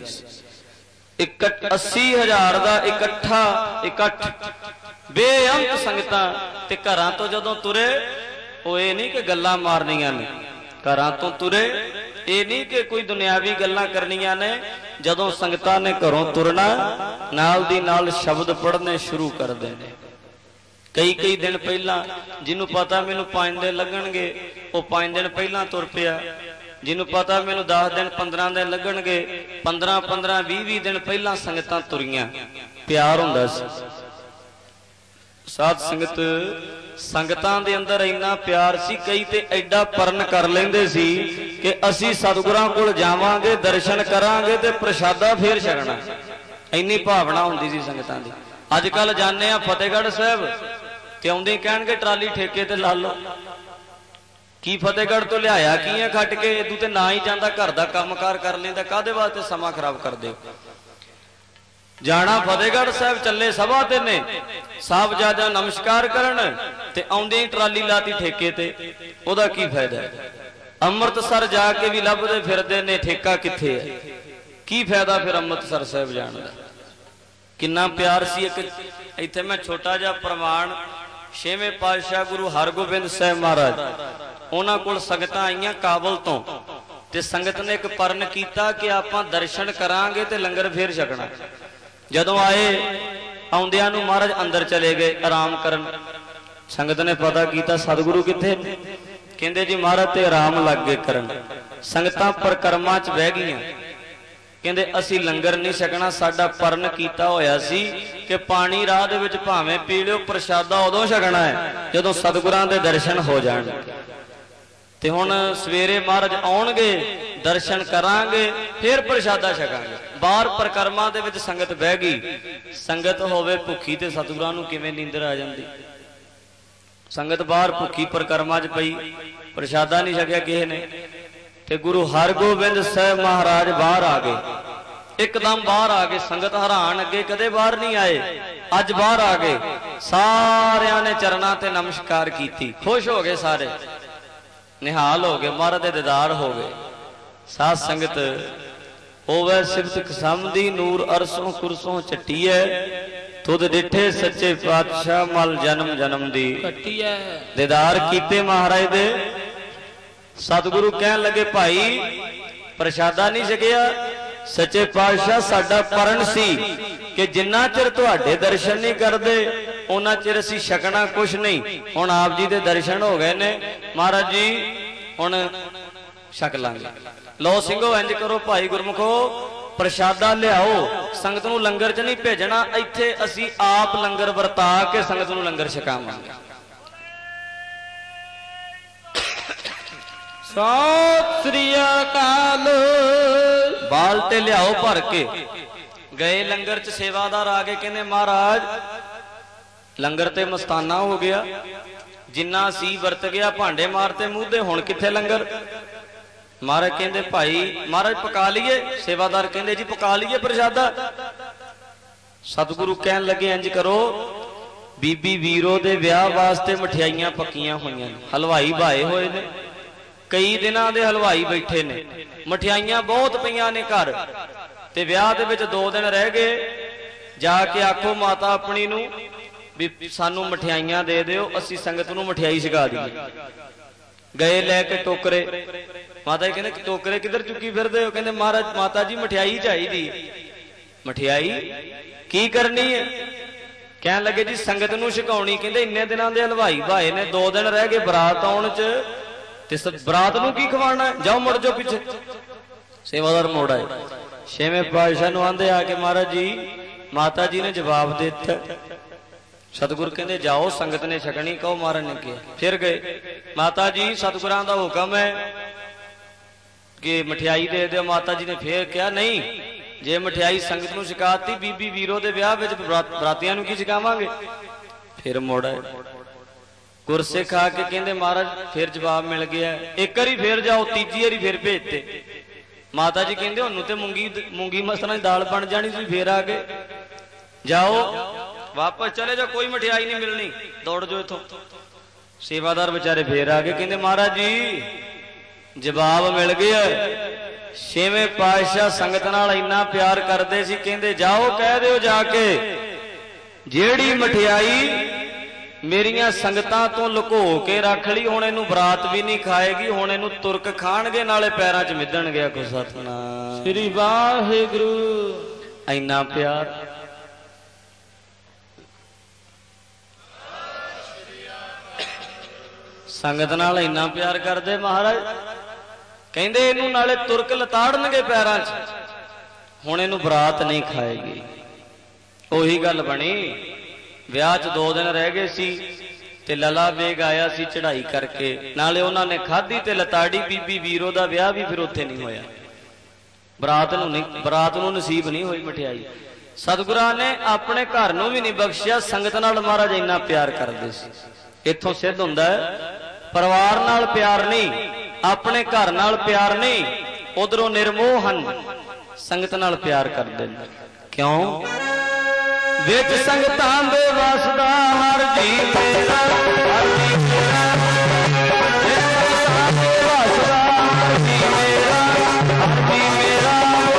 80,000 का इकट्ठ बेअंत संगतां ते घरां तो जदों तुरे, वो ये नहीं कि गल्लां मारनियां ने, घरां तो तुरे ये नहीं कि कोई दुनियावी गल्लां करनियां ने। जदों संगतां ने घरों तुरना, नाल दी नाल शब्द पढ़ने शुरू कर देने। कई दिन पहला, जिन्हों पता मैनू 5 दिन लगणगे, वो 5 दिन पहला तुर पिया। जिन्हों पता मैनू 10 दिन 15 दिन लगणगे, 15-15 20 दिन पहला संगतां तुरियां। प्यार हुंदा सी। साध संगत संगतां दे अंदर इन्ना प्यार सी, कई ते एडा परन कर लेंदे सी कि असी सतगुरां कोल जावांगे, दर्शन करांगे ते प्रशादा फेर छकना। इन्नी भावना हुंदी सी संगतां दी। अजकल जाने आ फतेहगढ़ साहब ਤੇ ਆਉਂਦੇ ਕਹਿਣਗੇ ਟਰਾਲੀ ਠੇਕੇ ਤੇ ਲਾ ਲਓ। ਕੀ ਫਤਿਹਗੜ੍ਹ ਤੋਂ ਲਿਆਇਆ ਕੀ ਹੈ ਖੱਟ ਕੇ, ਇਦੂ ਤੇ ਨਾ ਹੀ ਜਾਂਦਾ, ਘਰ ਦਾ ਕੰਮਕਾਰ ਕਰ ਲੈਂਦਾ, ਕਾਹਦੇ ਵਾਸਤੇ ਸਮਾਂ ਖਰਾਬ ਕਰਦੇ ਹੋ। ਜਾਣਾ ਫਤਿਹਗੜ੍ਹ ਸਾਹਿਬ, ਚੱਲੇ ਸਭਾ ਤੇ ਨੇ, ਸਾਹਿਬਜ਼ਾਦਾ ਨਮਸਕਾਰ ਕਰਨ ਤੇ ਆਉਂਦੇ ਹੀ ਟਰਾਲੀ ਲਾਤੀ ਠੇਕੇ ਤੇ, ਉਹਦਾ ਕੀ ਫਾਇਦਾ। ਅੰਮ੍ਰਿਤਸਰ ਜਾ ਕੇ ਵੀ ਲੱਭਦੇ ਫਿਰਦੇ ਨੇ ਠੇਕਾ ਕਿੱਥੇ ਹੈ, ਕੀ ਫਾਇਦਾ ਫਿਰ ਅੰਮ੍ਰਿਤਸਰ ਸਾਹਿਬ ਜਾਣ ਦਾ। ਕਿੰਨਾ ਪਿਆਰ ਸੀ। ਇੱਕ ਇੱਥੇ ਮੈਂ ਛੋਟਾ ਜਿਹਾ ਪ੍ਰਮਾਣ, 6ਵੇਂ ਪਾਤਸ਼ਾਹ ਗੁਰੂ ਹਰਗੋਬਿੰਦ ਸਾਹਿਬ ਮਹਾਰਾਜ, ਉਹਨਾਂ ਕੋਲ ਸੰਗਤਾਂ ਆਈਆਂ ਕਾਬਲ ਤੋਂ, ਤੇ ਸੰਗਤ ਨੇ ਇੱਕ ਪਰਨ ਕੀਤਾ ਕਿ ਆਪਾਂ ਦਰਸ਼ਨ ਕਰਾਂਗੇ ਤੇ ਲੰਗਰ ਫੇਰ ਛਕਣਾ। ਜਦੋਂ ਆਏ, ਆਉਂਦਿਆਂ ਨੂੰ ਮਹਾਰਾਜ ਅੰਦਰ ਚਲੇ ਗਏ ਆਰਾਮ ਕਰਨ। ਸੰਗਤ ਨੇ ਪਤਾ ਕੀਤਾ ਸਤਿਗੁਰੂ ਕਿੱਥੇ ਨੇ, ਕਹਿੰਦੇ ਜੀ ਮਹਾਰਾਜ ਤੇ ਆਰਾਮ ਲੱਗ ਗਏ ਕਰਨ। ਸੰਗਤਾਂ ਪਰਕਰਮਾਂ 'ਚ ਬਹਿ ਗਈਆਂ, ਕਹਿੰਦੇ ਅਸੀਂ ਲੰਗਰ ਨਹੀਂ ਛਕਣਾ, ਸਾਡਾ ਪਰਨ ਕੀਤਾ ਹੋਇਆ ਸੀ ਕਿ ਪਾਣੀ ਰਾਹ ਦੇ ਵਿੱਚ ਭਾਵੇਂ ਪੀ ਲਿਓ, ਪ੍ਰਸ਼ਾਦਾ ਉਦੋਂ ਛਕਣਾ ਹੈ ਜਦੋਂ ਸਤਿਗੁਰਾਂ ਦੇ ਦਰਸ਼ਨ ਹੋ ਜਾਣ। ਤੇ ਹੁਣ ਸਵੇਰੇ ਮਹਾਰਾਜ ਆਉਣਗੇ, ਦਰਸ਼ਨ ਕਰਾਂਗੇ, ਫਿਰ ਪ੍ਰਸ਼ਾਦਾ ਛਕਾਂਗੇ। ਬਾਹਰ ਪਰਕਰਮਾਂ ਦੇ ਵਿੱਚ ਸੰਗਤ ਬਹਿ ਗਈ। ਸੰਗਤ ਹੋਵੇ ਭੁੱਖੀ ਤੇ ਸਤਿਗੁਰਾਂ ਨੂੰ ਕਿਵੇਂ ਨੀਂਦਰ ਆ ਜਾਂਦੀ। ਸੰਗਤ ਬਾਹਰ ਭੁੱਖੀ ਪਰਕਰਮਾਂ 'ਚ ਪਈ, ਪ੍ਰਸ਼ਾਦਾ ਨਹੀਂ ਛਕਿਆ ਕਿਸੇ ਨੇ। ਤੇ ਗੁਰੂ ਹਰਗੋਬਿੰਦ ਸਾਹਿਬ ਮਹਾਰਾਜ ਬਾਹਰ ਆ ਗਏ, ਇੱਕਦਮ ਬਾਹਰ ਆ ਗਏ। ਸੰਗਤ ਹੈਰਾਨ, ਅੱਗੇ ਕਦੇ ਬਾਹਰ ਨਹੀਂ ਆਏ, ਅੱਜ ਬਾਹਰ ਆ ਗਏ। ਸਾਰਿਆਂ ਨੇ ਚਰਨਾਂ ਤੇ ਨਮਸਕਾਰ ਕੀਤੀ, ਖੁਸ਼ ਹੋ ਗਏ, ਸਾਰੇ ਨਿਹਾਲ ਹੋ ਗਏ, ਮਹਾਰਾਜ ਦੇ ਦੀਦਾਰ ਹੋ ਗਏ। ਸਾਧ ਸੰਗਤ ਹੋਵੇ ਸਿਫਤ ਕਸਮ ਦੀ, ਨੂਰ ਅਰਸੋਂ ਕੁਰਸੋਂ ਚੱਟੀਐ, ਤੁਧ ਡਿਠੇ ਸੱਚੇ ਪਾਤਸ਼ਾਹ ਮਲ ਜਨਮ ਜਨਮ ਦੀ ਕੱਟੀਐ। ਦੀਦਾਰ ਕੀਤੇ ਮਹਾਰਾਜ ਦੇ। ਸਤਿਗੁਰੂ ਕਹਿਣ ਲੱਗੇ ਭਾਈ ਪ੍ਰਸ਼ਾਦਾ ਨਹੀਂ ਛਕਿਆ, ਸੱਚੇ ਪਾਤਸ਼ਾਹ ਸਾਡਾ ਪਰਨ ਸੀ ਕਿ ਜਿੰਨਾ ਚਿਰ ਤੁਹਾਡੇ ਦਰਸ਼ਨ ਨਹੀਂ ਕਰਦੇ ਉਹਨਾਂ ਚਿਰ ਅਸੀਂ ਛਕਣਾ ਕੁਛ ਨਹੀਂ। ਹੁਣ ਆਪ ਜੀ ਦੇ ਦਰਸ਼ਨ ਹੋ ਗਏ ਨੇ ਮਹਾਰਾਜ ਜੀ, ਹੁਣ ਛਕ ਲਾਂਗੇ। ਲੋ ਸਿੰਘੋ ਇੰਜ ਕਰੋ ਭਾਈ ਗੁਰਮੁਖੋ, ਪ੍ਰਸ਼ਾਦਾ ਲਿਆਓ, ਸੰਗਤ ਨੂੰ ਲੰਗਰ 'ਚ ਨਹੀਂ ਭੇਜਣਾ, ਇੱਥੇ ਅਸੀਂ ਆਪ ਲੰਗਰ ਵਰਤਾ ਕੇ ਸੰਗਤ ਨੂੰ ਲੰਗਰ ਛਕਾਵਾਂਗੇ। ਸਤਿ ਸ੍ਰੀ ਅਕਾਲ। ਬਾਲਟੇ ਲਿਆਓ ਭਰ ਕੇ। ਗਏ ਲੰਗਰ 'ਚ, ਸੇਵਾਦਾਰ ਆ ਗਏ, ਕਹਿੰਦੇ ਮਹਾਰਾਜ ਲੰਗਰ ਤੇ ਮਸਤਾਨਾ ਹੋ ਗਿਆ, ਜਿੰਨਾ ਸੀ ਵਰਤ ਗਿਆ, ਭਾਂਡੇ ਮਾਰਤੇ ਮੂੰਹ, ਹੁਣ ਕਿੱਥੇ ਲੰਗਰ। ਮਹਾਰਾਜ ਕਹਿੰਦੇ ਭਾਈ ਮਹਾਰਾਜ ਪਕਾ ਲਈਏ। ਸੇਵਾਦਾਰ ਕਹਿੰਦੇ ਜੀ ਪਕਾ ਲਈਏ ਪ੍ਰਸ਼ਾਦਾ। ਸਤਿਗੁਰੂ ਕਹਿਣ ਲੱਗੇ ਇੰਜ ਕਰੋ, ਬੀਬੀ ਵੀਰੋ ਦੇ ਵਿਆਹ ਵਾਸਤੇ ਮਠਿਆਈਆਂ ਪੱਕੀਆਂ ਹੋਈਆਂ ਨੇ, ਹਲਵਾਈ ਭਾਏ ਹੋਏ ਨੇ, ਕਈ ਦਿਨਾਂ ਦੇ ਹਲਵਾਈ ਬੈਠੇ ਨੇ, ਮਠਿਆਈਆਂ ਬਹੁਤ ਪਈਆਂ ਨੇ ਘਰ, ਤੇ ਵਿਆਹ ਦੇ ਵਿੱਚ 2 ਦਿਨ ਰਹਿ ਗਏ। ਜਾ ਕੇ ਆਖੋ ਮਾਤਾ ਆਪਣੀ ਨੂੰ ਵੀ ਸਾਨੂੰ ਮਠਿਆਈਆਂ ਦੇ ਦਿਓ, ਅਸੀਂ ਸੰਗਤ ਨੂੰ ਮਠਿਆਈ ਛਕਾ ਦਈਏ। ਗਏ ਲੈ ਕੇ ਟੋਕਰੇ, ਮਾਤਾ ਜੀ ਕਹਿੰਦੇ ਟੋਕਰੇ ਕਿੱਧਰ ਚੁੱਕੀ ਫਿਰਦੇ ਹੋ, ਕਹਿੰਦੇ ਮਹਾਰਾਜ ਮਾਤਾ ਜੀ ਮਠਿਆਈ ਚਾਹੀਦੀ। ਮਠਿਆਈ ਕੀ ਕਰਨੀ ਹੈ, ਕਹਿਣ ਲੱਗੇ ਜੀ ਸੰਗਤ ਨੂੰ ਛਕਾਉਣੀ। ਕਹਿੰਦੇ ਇੰਨੇ ਦਿਨਾਂ ਦੇ ਹਲਵਾਈ ਭਾਏ ਨੇ, 2 ਦਿਨ ਰਹਿ ਗਏ ਬਰਾਤ ਆਉਣ 'ਚ, ਤੇ ਬਰਾਤ ਨੂੰ ਕੀ ਖਵਾਉਣਾ, ਜਾਓ ਮੁੜ ਜਾਓ ਪਿੱਛੇ। ਸੇਵਾਦਾਰ ਮੋੜ ਆਏ, 6ਵੇਂ ਪਾਤਸ਼ਾਹ ਨੂੰ ਆਂਦੇ ਆ ਕੇ ਮਹਾਰਾਜ ਜੀ ਮਾਤਾ ਜੀ ਨੇ ਜਵਾਬ ਦੇ ਦਿੱਤਾ। ਸਤਿਗੁਰ ਕਹਿੰਦੇ ਜਾਓ, ਸੰਗਤ ਨੇ ਛਕਣੀ, ਕਹੋ ਮਹਾਰਾਜ ਨੇ ਕਿਹਾ। ਫਿਰ ਗਏ, ਮਾਤਾ ਜੀ ਸਤਿਗੁਰਾਂ ਦਾ ਹੁਕਮ ਹੈ ਕਿ ਮਠਿਆਈ ਦੇ ਦਿਓ। ਮਾਤਾ ਜੀ ਨੇ ਫੇਰ ਕਿਹਾ ਨਹੀਂ, ਜੇ ਮਠਿਆਈ ਸੰਗਤ ਨੂੰ ਛਕਾਤੀ, ਬੀਬੀ ਵੀਰੋ ਦੇ ਵਿਆਹ ਵਿੱਚ ਬਰਾਤੀਆਂ ਨੂੰ ਕੀ ਛਕਾਵਾਂਗੇ। ਫਿਰ ਮੁੜ ਆਏ, ਗੁਰਸਿੱਖ ਆ ਕੇ ਕਹਿੰਦੇ ਮਹਾਰਾਜ ਫਿਰ ਜਵਾਬ ਮਿਲ ਗਿਆ, ਇੱਕ ਵਾਰੀ ਫੇਰ ਜਾਓ, ਤੀਜੀ ਵਾਰੀ ਫੇਰ ਭੇਜਤੇ। ਮਾਤਾ ਜੀ ਕਹਿੰਦੇ ਉਹਨੂੰ ਤੇ ਮੂੰਗੀ ਮਸਰਾਂ ਦੀ ਦਾਲ ਬਣ ਜਾਣੀ ਸੀ, ਫੇਰ ਆ ਗਏ। ਜਾਓ ਵਾਪਸ ਚਲੇ ਜਾਓ, ਕੋਈ ਮਠਿਆਈ ਨਹੀਂ ਮਿਲਣੀ, ਦੌੜ ਜਾਓ ਇੱਥੋਂ। ਸੇਵਾਦਾਰ ਵਿਚਾਰੇ ਫੇਰ ਆ ਗਏ, ਕਹਿੰਦੇ ਮਹਾਰਾਜ ਜੀ ਜਵਾਬ ਮਿਲ ਗਿਆ। 6ਵੇਂ ਪਾਤਸ਼ਾਹ ਸੰਗਤ ਨਾਲ ਇੰਨਾ ਪਿਆਰ ਕਰਦੇ ਸੀ, ਕਹਿੰਦੇ ਜਾਓ ਕਹਿ ਦਿਓ ਜਾ ਕੇ, ਜਿਹੜੀ ਮਠਿਆਈ ਮੇਰੀਆਂ ਸੰਗਤਾਂ ਤੋਂ ਲੁਕੋ ਕੇ ਰੱਖ ਲਈ, ਹੁਣ ਇਹਨੂੰ ਬਰਾਤ ਵੀ ਨਹੀਂ ਖਾਏਗੀ, ਹੁਣ ਇਹਨੂੰ ਤੁਰਕ ਖਾਣਗੇ, ਨਾਲੇ ਪੈਰਾਂ 'ਚ ਮਿੱਧਣਗੇ। ਆਖੋ ਸਤਿਨਾਮ ਸ੍ਰੀ ਵਾਹਿਗੁਰੂ। ਇੰਨਾ ਪਿਆਰ। ਸੰਗਤ ਨਾਲ ਇੰਨਾ ਪਿਆਰ ਕਰਦੇ ਮਹਾਰਾਜ, ਕਹਿੰਦੇ ਇਹਨੂੰ ਨਾਲੇ ਤੁਰਕ ਲਤਾੜਨਗੇ ਪੈਰਾਂ 'ਚ, ਹੁਣ ਇਹਨੂੰ ਬਰਾਤ ਨਹੀਂ ਖਾਏਗੀ। ਉਹੀ ਗੱਲ ਬਣੀ। ਵਿਆਹ 'ਚ 2 ਦਿਨ ਰਹਿ ਗਏ ਸੀ ਤੇ ਲਲਾ ਬੇਗ ਆਇਆ ਸੀ ਚੜ੍ਹਾਈ ਕਰਕੇ, ਨਾਲੇ ਉਹਨਾਂ ਨੇ ਖਾਧੀ ਤੇ ਲਤਾੜੀ। ਬੀਬੀ ਵੀਰੋ ਦਾ ਵਿਆਹ ਵੀ ਫਿਰ ਉੱਥੇ ਨਹੀਂ ਹੋਇਆ, ਬਰਾਤ ਨੂੰ ਨਸੀਬ ਨਹੀਂ ਹੋਈ ਮਠਿਆਈ। सतगुरां ने अपने घर नूं भी नहीं बख्शिया, संगत नाल महाराज इन्ना प्यार करदे सी। इत्थों सिद्ध हुंदा है परिवार नाल प्यार नहीं, अपने घर नाल प्यार नहीं, उधरों निर्मोहन संगत नाल प्यार करदे ने। क्यों? विच संगतां दे वसदा हर जी मेरा, हर जी मेरा, विच संगतां दे वसदा हर जी मेरा, हर जी मेरा,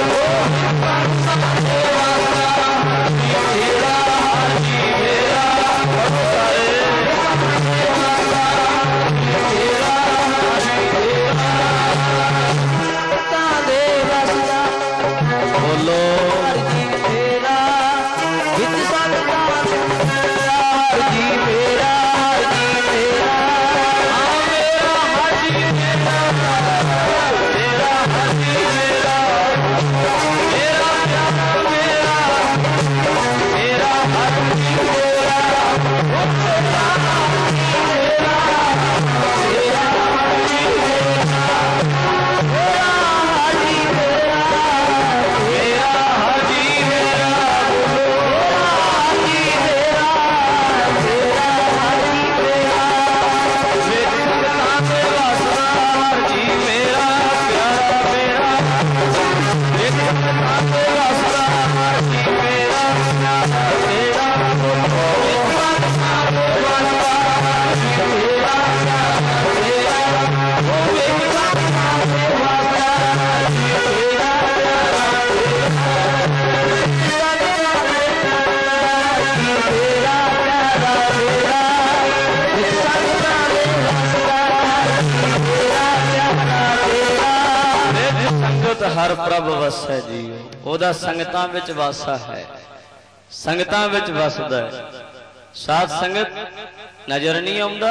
हर प्रभ वसै जी, ओदा संगतां विच वासा है, संगतां विच वसदा है। साध संगत नजर नहीं आउंदा,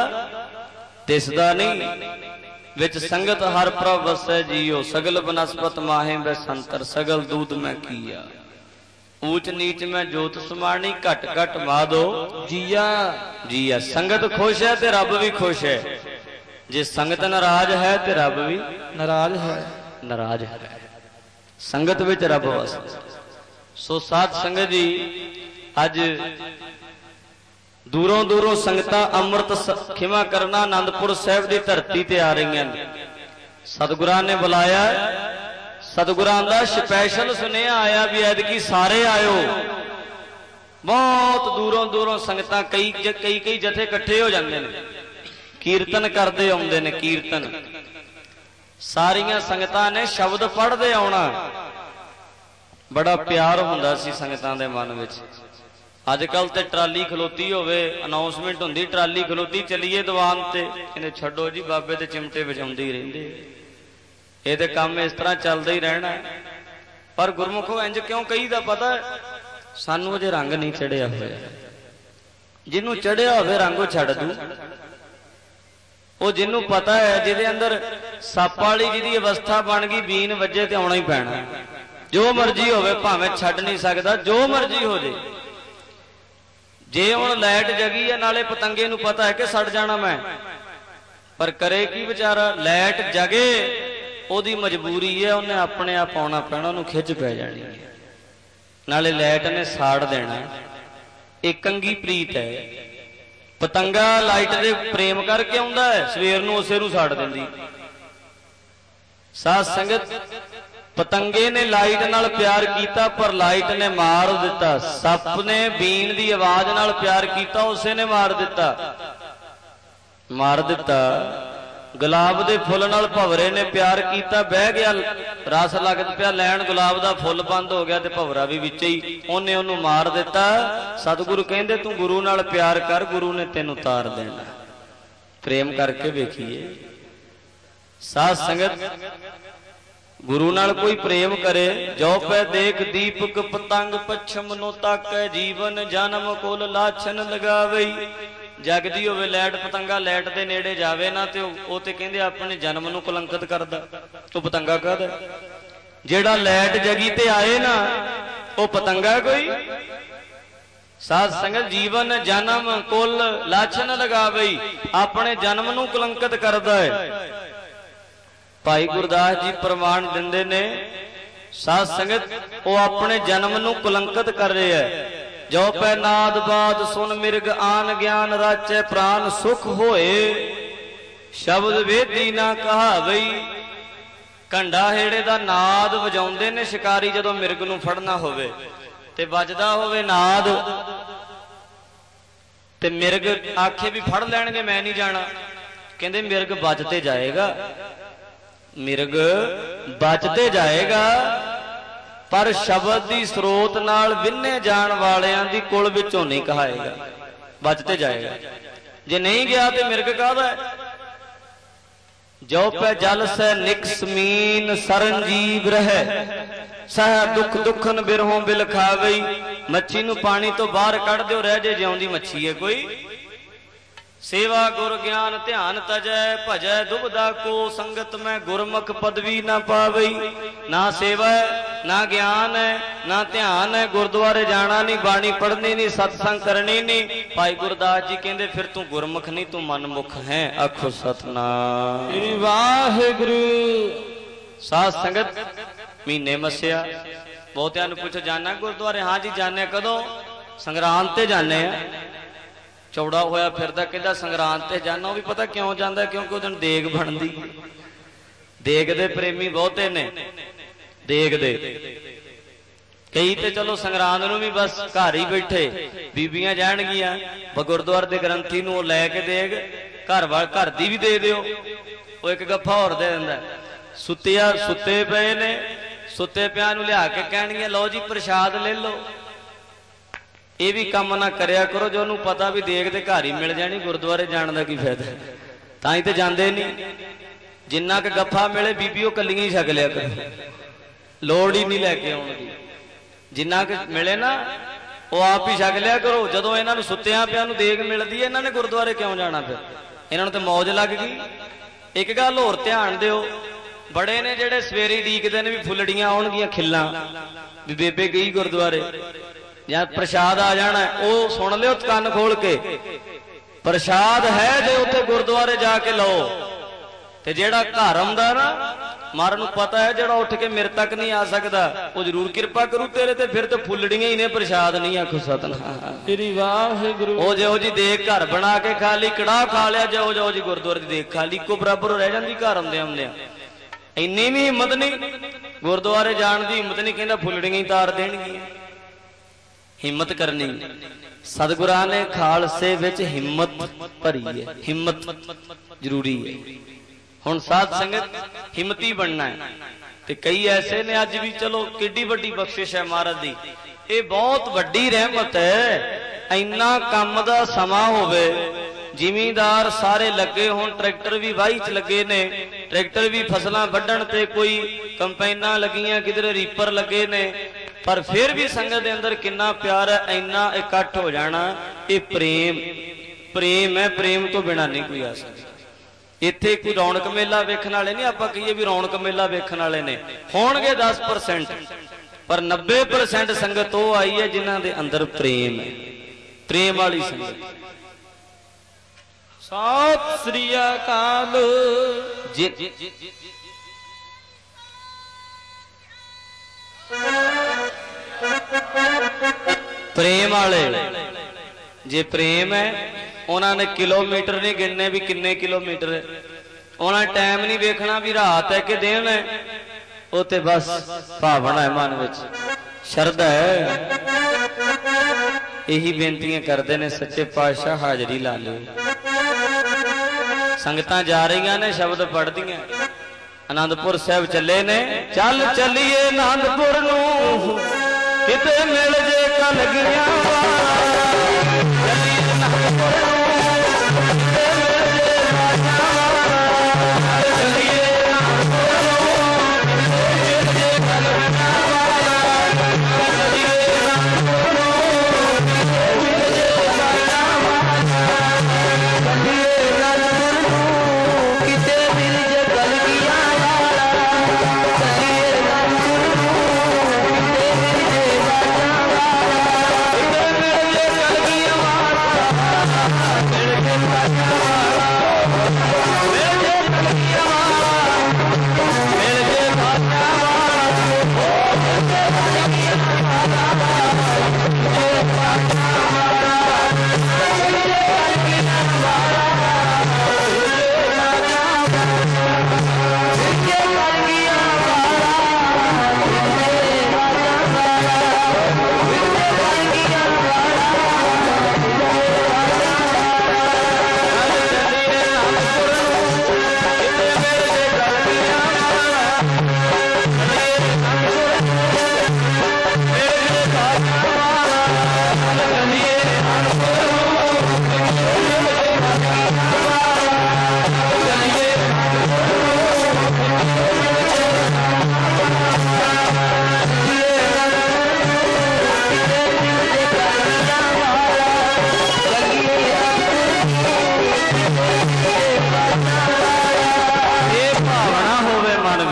दिसदा नहीं, विच संगत हर प्रभ वसै जीओ। सगल बनस्पत माहे बैसंतर, सगल दूध में किया। ऊंच नीच में जोत समानी, घट घट माधो जिया जिया। संगत खुश है ते रब भी खुश है, जे संगत नाराज है ते रब भी नाराज है, नाराज है। संगत विच रब वसदा। सो साध संगत जी अज दूरों दूरों संगतां अमृत खिमा करना आनंदपुर साहिब की धरती ते आ रही हैं। सतगुरां ने बुलाया, सतगुरां दा स्पैशल सुनेहा आया भी ऐदकी सारे आयो। बहुत दूरों दूरों संगतां कई कई कई जथे इकट्ठे हो जाते हैं, कीर्तन करते आउंदे ने। कीर्तन सारियां संगतां ने शब्द पढ़ते आउणा, बड़ा प्यार हुंदा सी संगतां दे मन विच। अजकल ते ट्राली खलोती होवे, अनाउंसमेंट हुंदी ट्राली खलोती, चलीए दीवान ते, कहंदे छड्डो जी बाबे ते चिमटे वजाउंदे ही रहिंदे, ये ते काम इस तरह चलदा ही रहना। पर गुरमुखो इंज क्यों कहीदा पता है? सानू अजे रंग नहीं चढ़िया होया। जिन्हों चढ़िया होवे रंग वो छड्ड दू। वो जिन्हों पता है जिहदे अंदर सप वाली जिहदी अवस्था बन गई, बीन वजे ते आउणा ही पैना। जो मर्जी होवे भावें छड्ड नहीं सकदा, जो मर्जी हो जाए। जे हुण लाइट जगी है, नाले पतंगे नूं पता है कि सड़ जाना मैं, पर करे की बेचारा? लाइट जगे ओदी मजबूरी है, उन्हें अपने आप आउणा पैना, उन्हें खिच पै जानी है, नाले लाइट ने साड़ देना। एक कंगी प्रीत है, पतंगा लाइट दे प्रेम करके आउंदा है, सवेर नूं उसे नूं साड़ दिंदी। साध संगत पतंगे ने लाइट नाल प्यार किया, पर लाइट ने मार दिता। सप ने बीन दी आवाज नाल प्यार किया, उसे ने मार दिता, मार दिता। गुलाब दे फुल नाल भवरे ने प्यार किया, बह गया, रस लग पिया लैन, गुलाब दा फुल बंद हो गया ते भवरा भी विच ही, उन्हें उन्होंने मार दिता। सतगुरु कहंदे तू गुरु नाल प्यार कर, गुरु ने तेनू तार देना। प्रेम करके वेखिए। साध संगत गुरु नाल कोई प्रेम करे, जो पै देख दीपक पतंग पछम नो ताकै, जीवन जन्म कुल लाछन लगावई। जगदी होवे लैट पतंगा लैट दे नेड़े जावे ना ते ओ ते कहंदे अपने जन्म नूं कलंकित करदा। तो पतंगा कहदा जेड़ा लैट जगी ते आए ना ओ पतंगा कोई। साध संगत जीवन जन्म कुल लाछन लगावई, अपने जन्म नूं कलंकित करदा है। भाई गुरदास जी प्रमाण दिंदे ने, साध संगत वो अपने जन्म नू कुलंकित कर रहे है। जो पै नाद बाद सुन मिर्ग आन ज्ञान राचे प्राण सुख होए शब्द वेदी ना कहा बई। कंडा हेड़े दा नाद वजाउंदे ने शिकारी जदों मिर्ग नू फड़ना होवे ते वजदा होवे नाद ते मिर्ग आखे भी फड़ लैणगे मैं नहीं जाना। कहंदे मिर्ग बचते जाएगा, मिर्ग बचते जाएगा पर शब्द की स्रोत नाल विन्ने जाण वालियां दी कुल विचों नहीं कहाएगा, बचते जाएगा। जे नहीं गया तो मिर्ग काहदा है। जो पे जल से निकसमीन सरंजीव रहे सह दुख दुखन बिरहों बिल खावई। मच्छी नू पानी तो बाहर कढ़ दिओ रह जे जिउंदी मच्छी है कोई। सेवा गुर ज्ञान ध्यान तजै भजै दुबदा को संगत में गुरमुख पदवी ना पावई। ना सेवा है ना ज्ञान है ना ध्यान है, गुरुद्वारे जाना नहीं, बाणी पढ़नी नहीं, सत्संग करनी नहीं। भाई गुरदास जी कहते फिर तू गुरमुख नहीं तू मनमुख है। आखो सतनाम वाहिगुरु। साध संगत महीने मस्या बहुतियां नूं पुछो जाना गुरुद्वारे? हाँ जी जाने। कदों? संगरांद ते जाने। चौड़ा होया फिरदा कहंदा संगरांद ते जाना। वो भी पता क्यों जांदा? क्योंकि उस दिन देग बनदी। देग दे प्रेमी बहुते ने, देग दे। कई ते चलो संगरांद नूं भी बस घर ही बैठे, बीबियां जाणगियां गुरुद्वारे दे ग्रंथी नूं लैके देग घर दी भी दे दिओ। वो एक गफ्फा होर दे दिंदा। सुते पे ने, सुते पिया नूं लिया के कहणगियां लो जी प्रसाद ले लो। ये भी काम ना करया करो जो उन्होंने पता भी देख दे घर ही मिल जानी, गुरुद्वारे जाने का की फायदा। तां ही तो जाते नहीं। जिन्ना क गफ्फा मिले बीबीओ कलियां ही छक लिया करो, लोड़ ही नहीं लैके आउण दी। जिन्ना क मिले ना वो आप ही छक लिया करो। जदों इन्हां नूं सुत्तियां पिया नूं देग मिलदी है, इन्हां ने गुरुद्वारे क्यों जाना? फिर इन्हां नूं ते मौज लग गई। एक गल होर ध्यान दिओ, बड़े ने जिहड़े सवेरे डीकदे ने भी फुलड़ियां आउणगियां खिल्लां भी बेबे गई गुरुद्वारे या प्रसाद आ जाना। वो सुन लियो कान खोल के, प्रसाद है जो उत्थे गुरुद्वारे जाके लो। ते जेड़ा घर आउंदा ना मारे नूं पता है जेड़ा उठ के मेरे तक नहीं आ सकता वो जरूर कृपा करू तेरे ते। फिर तो फुलड़ियां ही ने, प्रसाद नहीं। आखो सतनाम श्री वाहिगुरु। ओ जो जी देख घर बना के खा ली, कड़ाह खा लिया, जो जी गुरुद्वारे दी देख खा ली, इक्को बराबर रह जांदी घर आउंदे आउंदे। इन्नी भी हिम्मत नहीं गुरुद्वारे जाण दी, हिम्मत नहीं। कहंदा फुलड़ियां ही तार देणगियां। हिम्मत करनी सतगुरां ने खालसे विच हिम्मत भरी है, हिम्मत जरूरी है। हुण साध संगत हिम्मती बनना है। ते कई ऐसे ने अज भी चलो किड्डी वड्डी बख्शिश है महाराज दी, ये बहुत वड्डी रहमत है। इन्ना काम दा समा होवे, जिमीदार सारे लगे होण, ट्रैक्टर भी वाही च लगे ने, ट्रैक्टर भी फसलां वड्ढण ते कोई कंपाइनां लगियां, किधरे रीपर लगे ने, पर फिर भी संगत दे अंदर किन्ना प्यार है। इन्ना इकट्ठ हो जाना ये प्रेम, प्रेम है। प्रेम तो बिना नहीं कोई आ सकता। इत्थे कोई रौनक मेला वेखण वाले नहीं, आपां कहिए भी रौनक मेला वेखण वाले ने होणगे 10%, पर 90% संगत वो आई है जिन्हां दे अंदर प्रेम है, प्रेम वाली संगत। सत श्री अकाल। प्रेम वाले जे प्रेम है उन्होंने किलोमीटर नहीं गिनने भी किन्ने किलोमीटर है, उन्होंने टाइम नहीं वेखना भी रात है कि दिन है। वो तो बस भावना है, मन में शरधा है। यही बेनतियां करते ने सच्चे पातशाह हाजरी ला लो। संगतां जा रही ने शब्द पढ़दियां। आनंदपुर साहब चले ने, चल चलिए आनंदपुर नूं किते मिल जे कलगियां चलिए आनंदपुर नूं किते मिल जे राजां चलिए आनंदपुर नूं किते मिल जे कलगियां चलिए आनंदपुर नूं किते मिल जे राजां चलिए आनंदपुर नूं किते मिल जे कलगियां चलिए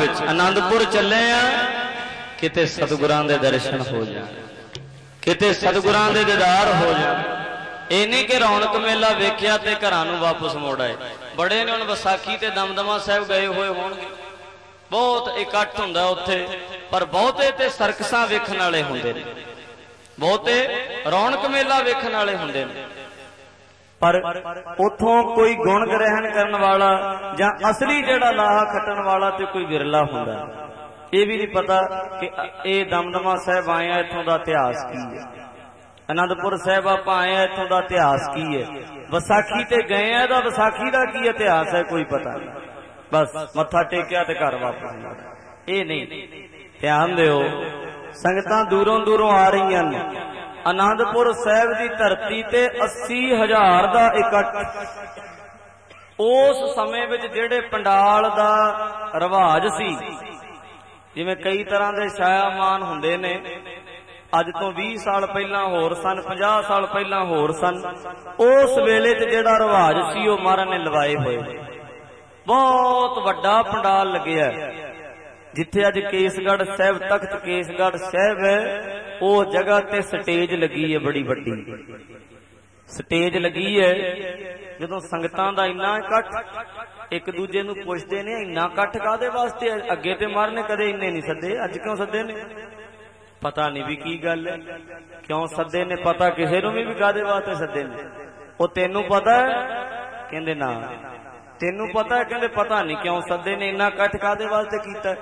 ਵਿੱਚ ਆਨੰਦਪੁਰ ਚੱਲੇ ਆ, ਕਿਤੇ ਸਤਿਗੁਰਾਂ ਦੇ ਦਰਸ਼ਨ ਹੋ ਜਾਣ, ਕਿਤੇ ਸਤਿਗੁਰਾਂ ਦੇ ਦੀਦਾਰ ਹੋ ਜਾਣ। ਇਹ ਨਹੀਂ ਕਿ ਰੌਣਕ ਮੇਲਾ ਵੇਖਿਆ ਤੇ ਘਰਾਂ ਨੂੰ ਵਾਪਸ ਮੋੜ ਆਏ। ਬੜੇ ਨੇ ਹੁਣ ਵਿਸਾਖੀ ਤੇ ਦਮਦਮਾ ਸਾਹਿਬ ਗਏ ਹੋਏ ਹੋਣਗੇ, ਬਹੁਤ ਇਕੱਠ ਹੁੰਦਾ ਉੱਥੇ, ਪਰ ਬਹੁਤੇ ਤੇ ਸਰਕਸਾਂ ਵੇਖਣ ਵਾਲੇ ਹੁੰਦੇ ਨੇ, ਬਹੁਤੇ ਰੌਣਕ ਮੇਲਾ ਵੇਖਣ ਵਾਲੇ ਹੁੰਦੇ ਨੇ, ਪਰ ਉਥੋਂ ਕੋਈ ਗੁਣ ਗ੍ਰਹਿਣ ਕਰਨ ਵਾਲਾ ਜਾਂ ਅਸਲੀ ਜਿਹੜਾ ਲਾਹਾ ਖੱਟਣ ਵਾਲਾ ਤੇ ਕੋਈ ਵਿਰਲਾ ਹੁੰਦਾ। ਇਹ ਵੀ ਨਹੀਂ ਪਤਾ ਕਿ ਇਹ ਦਮਦਮਾ ਸਾਹਿਬ ਆਏ ਆ, ਇੱਥੋਂ ਦਾ ਇਤਿਹਾਸ ਕੀ ਹੈ, ਅਨੰਦਪੁਰ ਸਾਹਿਬ ਆਪਾਂ ਆਏ ਆ, ਇੱਥੋਂ ਦਾ ਇਤਿਹਾਸ ਕੀ ਹੈ, ਵਿਸਾਖੀ ਤੇ ਗਏ ਆ, ਇਹਦਾ ਵਿਸਾਖੀ ਦਾ ਕੀ ਇਤਿਹਾਸ ਹੈ ਕੋਈ ਪਤਾ ਨਹੀਂ, ਬਸ ਮੱਥਾ ਟੇਕਿਆ ਤੇ ਘਰ ਵਾਪਸ। ਇਹ ਨਹੀਂ, ਧਿਆਨ ਦਿਓ, ਸੰਗਤਾਂ ਦੂਰੋਂ ਦੂਰੋਂ ਆ ਰਹੀਆਂ ਨੇ। ਆਨੰਦਪੁਰ ਸਾਹਿਬ ਦੀ ਧਰਤੀ ਤੇ 80,000 ਦਾ ਇਕੱਠ। ਉਸ ਸਮੇਂ ਵਿੱਚ ਜਿਹੜੇ ਪੰਡਾਲ ਦਾ ਰਿਵਾਜ ਸੀ, ਜਿਵੇਂ ਕਈ ਤਰ੍ਹਾਂ ਦੇ ਛਾਇਆਮਾਨ ਹੁੰਦੇ ਨੇ, ਅੱਜ ਤੋਂ 20 ਸਾਲ ਪਹਿਲਾਂ ਹੋਰ ਸਨ, 50 ਸਾਲ ਪਹਿਲਾਂ ਹੋਰ ਸਨ। ਉਸ ਵੇਲੇ 'ਚ ਜਿਹੜਾ ਰਿਵਾਜ ਸੀ ਉਹ ਮਹਾਰਾਜ ਨੇ ਲਵਾਏ ਹੋਏ। ਬਹੁਤ ਵੱਡਾ ਪੰਡਾਲ ਲੱਗਿਆ, ਜਿੱਥੇ ਅੱਜ ਕੇਸਗੜ੍ਹ ਸਾਹਿਬ, ਤਖਤ ਕੇਸਗੜ੍ਹ ਸਾਹਿਬ ਹੈ, ਉਹ ਜਗ੍ਹਾ ਤੇ ਸਟੇਜ ਲੱਗੀ ਹੈ, ਬੜੀ ਵੱਡੀ ਸਟੇਜ ਲੱਗੀ ਹੈ। ਜਦੋਂ ਸੰਗਤਾਂ ਦਾ ਇੰਨਾ ਇਕੱਠ, ਇੱਕ ਦੂਜੇ ਨੂੰ ਪੁੱਛਦੇ ਨੇ ਇੰਨਾ ਇਕੱਠ ਕਾਹਦੇ ਵਾਸਤੇ? ਅੱਗੇ ਤੇ ਮਹਾਰਾਜ ਨੇ ਕਦੇ ਇੰਨੇ ਨਹੀਂ ਸੱਦੇ, ਅੱਜ ਕਿਉਂ ਸੱਦੇ ਨੇ? ਪਤਾ ਨਹੀਂ ਵੀ ਕੀ ਗੱਲ ਹੈ, ਕਿਉਂ ਸੱਦੇ ਨੇ, ਪਤਾ ਕਿਸੇ ਨੂੰ ਵੀ ਕਾਹਦੇ ਵਾਸਤੇ ਸੱਦੇ ਨੇ। ਉਹ ਤੈਨੂੰ ਪਤਾ ਹੈ? ਕਹਿੰਦੇ ਨਾ। ਤੈਨੂੰ ਪਤਾ ਹੈ? ਕਹਿੰਦੇ ਪਤਾ ਨਹੀਂ ਕਿਉਂ ਸੱਦੇ ਨੇ, ਇੰਨਾ ਇਕੱਠ ਕਾਹਦੇ ਵਾਸਤੇ ਕੀਤਾ।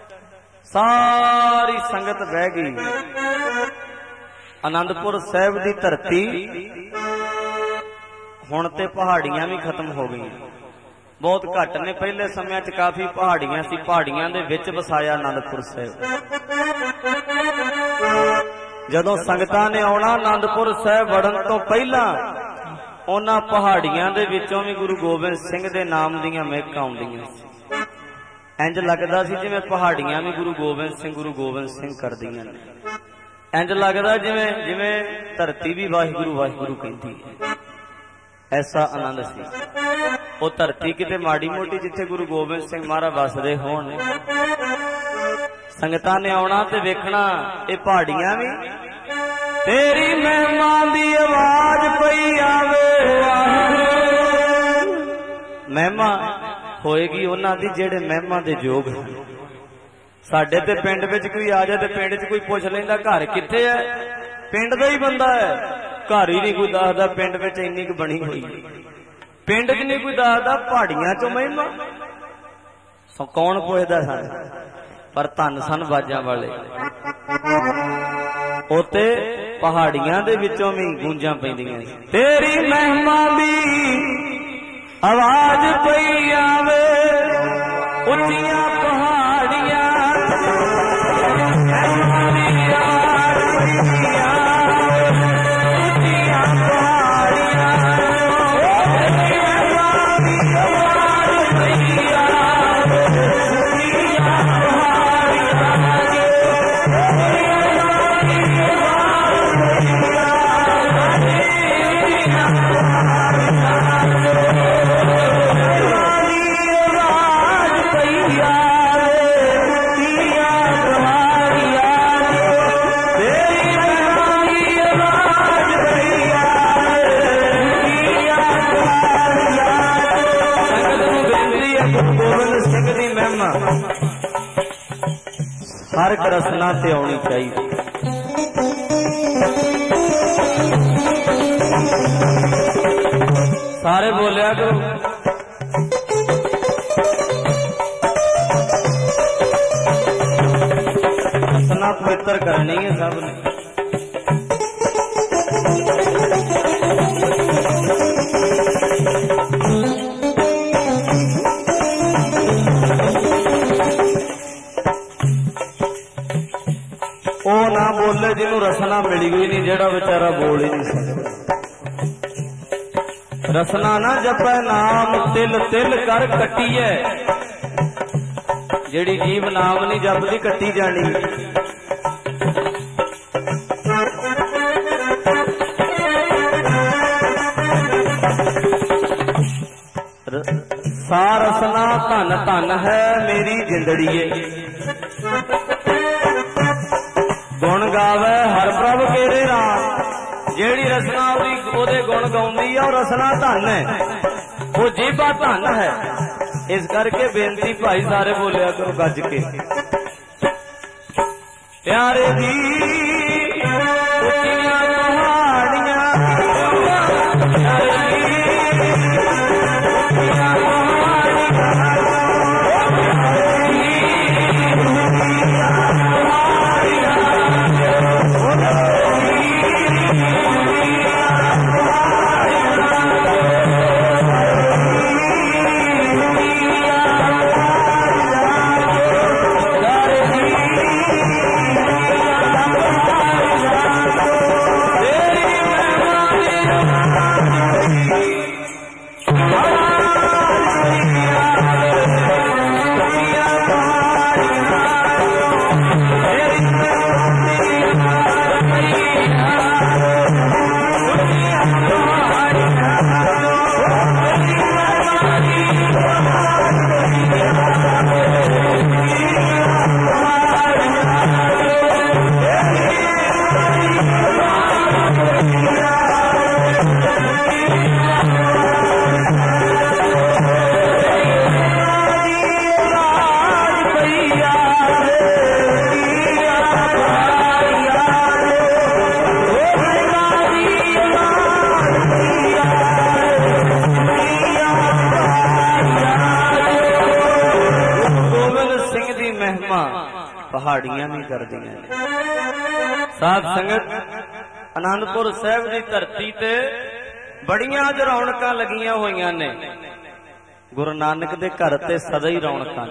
ਸਾਰੀ ਸੰਗਤ ਬਹਿ ਗਈ। ਆਨੰਦਪੁਰ ਸਾਹਿਬ ਦੀ ਧਰਤੀ ਹੁਣ ਤੇ ਪਹਾੜੀਆਂ ਵੀ ਖਤਮ ਹੋ ਗਈਆਂ, ਬਹੁਤ ਘੱਟ ਨੇ। ਪਹਿਲੇ ਸਮਿਆਂ 'ਚ ਕਾਫੀ ਪਹਾੜੀਆਂ ਸੀ, ਪਹਾੜੀਆਂ ਦੇ ਵਿੱਚ ਵਸਾਇਆ ਆਨੰਦਪੁਰ ਸਾਹਿਬ। ਜਦੋਂ ਸੰਗਤਾਂ ਨੇ ਆਉਣਾ ਆਨੰਦਪੁਰ ਸਾਹਿਬ ਵੜਨ ਤੋਂ ਪਹਿਲਾਂ, ਉਹਨਾਂ ਪਹਾੜੀਆਂ ਦੇ ਵਿੱਚੋਂ ਵੀ ਗੁਰੂ ਗੋਬਿੰਦ ਸਿੰਘ ਦੇ ਨਾਮ ਦੀਆਂ ਮਹਿਕਾਂ ਆਉਂਦੀਆਂ ਸੀ। ਇੰਜ ਲੱਗਦਾ ਸੀ ਜਿਵੇਂ ਪਹਾੜੀਆਂ ਵੀ ਗੁਰੂ ਗੋਬਿੰਦ ਸਿੰਘ ਕਰਦੀਆਂ ਨੇ। ਇੰਜ ਲੱਗਦਾ ਜਿਵੇਂ ਜਿਵੇਂ ਧਰਤੀ ਵੀ ਵਾਹਿਗੁਰੂ ਵਾਹਿਗੁਰੂ ਕਹਿੰਦੀ ਹੈ। ਐਸਾ ਆਨੰਦ ਸੀ। ਉਹ ਧਰਤੀ ਕਿਤੇ ਮਾੜੀ ਮੋਟੀ ਜਿੱਥੇ ਗੁਰੂ ਗੋਬਿੰਦ ਸਿੰਘ ਮਹਾਰਾਜ ਵਸਦੇ ਹੋਣ। ਸੰਗਤਾਂ ਨੇ ਆਉਣਾ ਤੇ ਵੇਖਣਾ ਇਹ ਪਹਾੜੀਆਂ ਵੀ। ਤੇਰੀ ਮਹਿਮਾ ਦੀ ਆਵਾਜ਼ ਪਈ ਆਵੇ, ਮਹਿਮਾ ਹੋਏਗੀ ਉਹਨਾਂ ਦੀ ਜਿਹੜੇ ਮਹਿਮਾ ਦੇ ਯੋਗ ਹਨ। ਸਾਡੇ ਤੇ ਪਿੰਡ ਵਿੱਚ ਕੋਈ ਆ ਜਾਏ ਤੇ ਪਿੰਡ 'ਚ ਕੋਈ ਪੁੱਛ ਲੈਂਦਾ ਘਰ ਕਿੱਥੇ ਹੈ, ਪਿੰਡ ਦਾ ਹੀ ਬੰਦਾ ਹੈ, ਘਰ ਹੀ ਨਹੀਂ ਕੋਈ ਦੱਸਦਾ। ਪਿੰਡ ਵਿੱਚ ਇੰਨੀ ਕੁ ਬਣੀ ਹੋਈ, ਪਿੰਡ 'ਚ ਨਹੀਂ ਕੋਈ ਦੱਸਦਾ, ਪਹਾੜੀਆਂ 'ਚੋਂ ਮਹਿਮਾ। ਸੋ ਕੌਣ ਪੁੱਛਦਾ ਸਾਨੂੰ? ਪਰ ਧੰਨ ਸਨ ਬਾਜਾਂ ਵਾਲੇ, ਉੱਤੇ ਪਹਾੜੀਆਂ ਦੇ ਵਿੱਚੋਂ ਵੀ ਗੂੰਜਾਂ ਪੈਂਦੀਆਂ। ਤੇਰੀ ਮਹਿਮਾ ਦੀ ਆਵਾਜ਼ ਪਈ ਆਵੇ, ਉੱਚੀਆਂ ਪਹਾੜੀਆਂ, ਮਹਿਮਾ ਦੀ ਆਵਾਜ਼ ਪਈ ਆਵੇ, ਉੱਚੀਆਂ ਪਹਾੜੀਆਂ, ਮਹਿਮਾ ਦੀ ਆਵਾਜ਼ ਪਈ ਆਵੇ, ਉੱਚੀਆਂ हर एक रसना ते आनी चाहिए। सारे बोलिया करो। रसना पवित्र करनी है सब ने। ओ ना बोले जिन्हों रसना मिली हुई नहीं, जेड़ा बेचारा बोल ही नहीं सकता। रसना ना जपै नाम तिल तिल कर कट्टीए, जेड़ी जीव नाम नहीं जपदी कट्टी जानी। सा रसना धन धन धन है मेरी जिंदड़ीए। गुण गावे हर प्रभ केरे राम, जेड़ी रसना ओदे गुण गाउंदी है और रसना धन है, वो जीबा धन है। इस करके बेनती भाई सारे बोलिया करो गज के, प्यारे दी उच्चियां पहाड़ियां, पहाड़ियां नहीं करदियां। साध संगत आनंदपुर साहब की धरती ते बड़ियां ज रौनकां लगियां होईयां ने। गुरु नानक दे घर ते सदा ही रौनकां।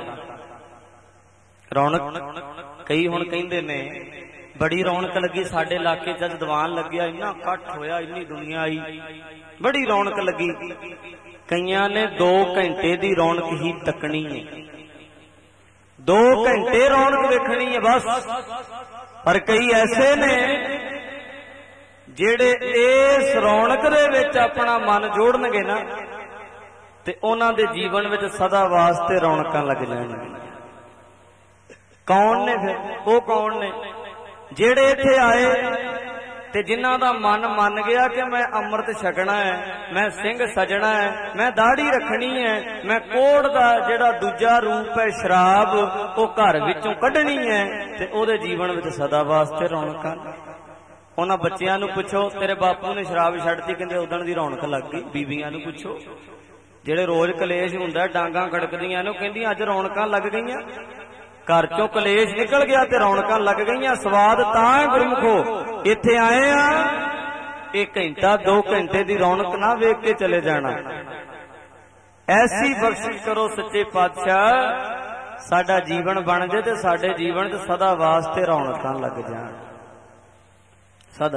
रौनक कई हुण कहिंदे ने बड़ी रौनक लगी साडे इलाके च, दीवान लग्या, इन्ना इकट्ठ होया, इन्नी दुनिया आई, बड़ी रौनक लगी। कईयां ने 2 घंटे दी रौनक ही तकनी है, 2 घंटे रौनक देखनी है बस। पर कई ऐसे ने जेड़े इस रौनक दे विच अपना मन जोड़नगे ना, ते उन्हां दे जीवन विच सदा वास्ते रौनकां लग जाणगीਆਂ। कौन ने फिर? वो कौन ने जेड़े इत्थे आए ते जिन्हां दा मन मन गया कि मैं अमृत छकना है, मैं सिंह सजना है, मैं दाढ़ी रखनी है, मैं कोड़ दा जेड़ा दूजा रूप है शराब वो घर विचों कढनी है, ते ओदे जीवन विच सदा वास्ते रौनकां। उन्हां बच्चियां नूं पुछो तेरे बापू ने शराब छड्डती, कहंदे उदण दी रौनक लग गई। बीबियां नूं पुछो जेड़े रोज कलेश हुंदा डांगां खड़कदियां ने, कहंदियां अज रौनकां लग गईयां, घर चों कलेश निकल गया ते रौनकां लग गईयां। स्वाद तां गुरमुखो इत्थे आए आ, 1 घंटा 2 घंटे दी रौनक ना वेख के चले जाना। ऐसी बख्शिश करो सच्चे पातशाह, साडा जीवन बन जाए ते साडे जीवन च सदा वास्ते रौनकां लग जाण। सदा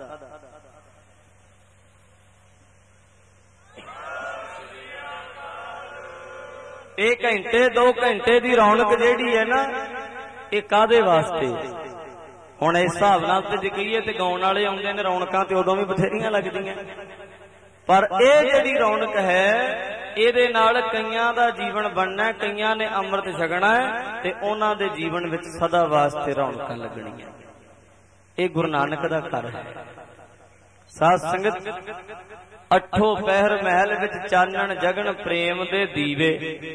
एक घंटे 2 घंटे दी रौनक जेड़ी है ना, ये कादे वास्ते? हुण इस हिसाब नाल ते जे कहिए ते गाउण वाले आउंदे ने रौनकां ते उदों भी बथेरियां लगदियां, पर ये जेड़ी रौनक है इहदे नाल कईयां दा जीवन बनना है, कईयां ने अमृत छकना है ते उन्हां दे जीवन विच सदा वास्ते रौनकां लगणीआं। ये गुरु नानक दा घर है। साध संगत अठो पहर महल विच चानण जगन प्रेम दे दीवे,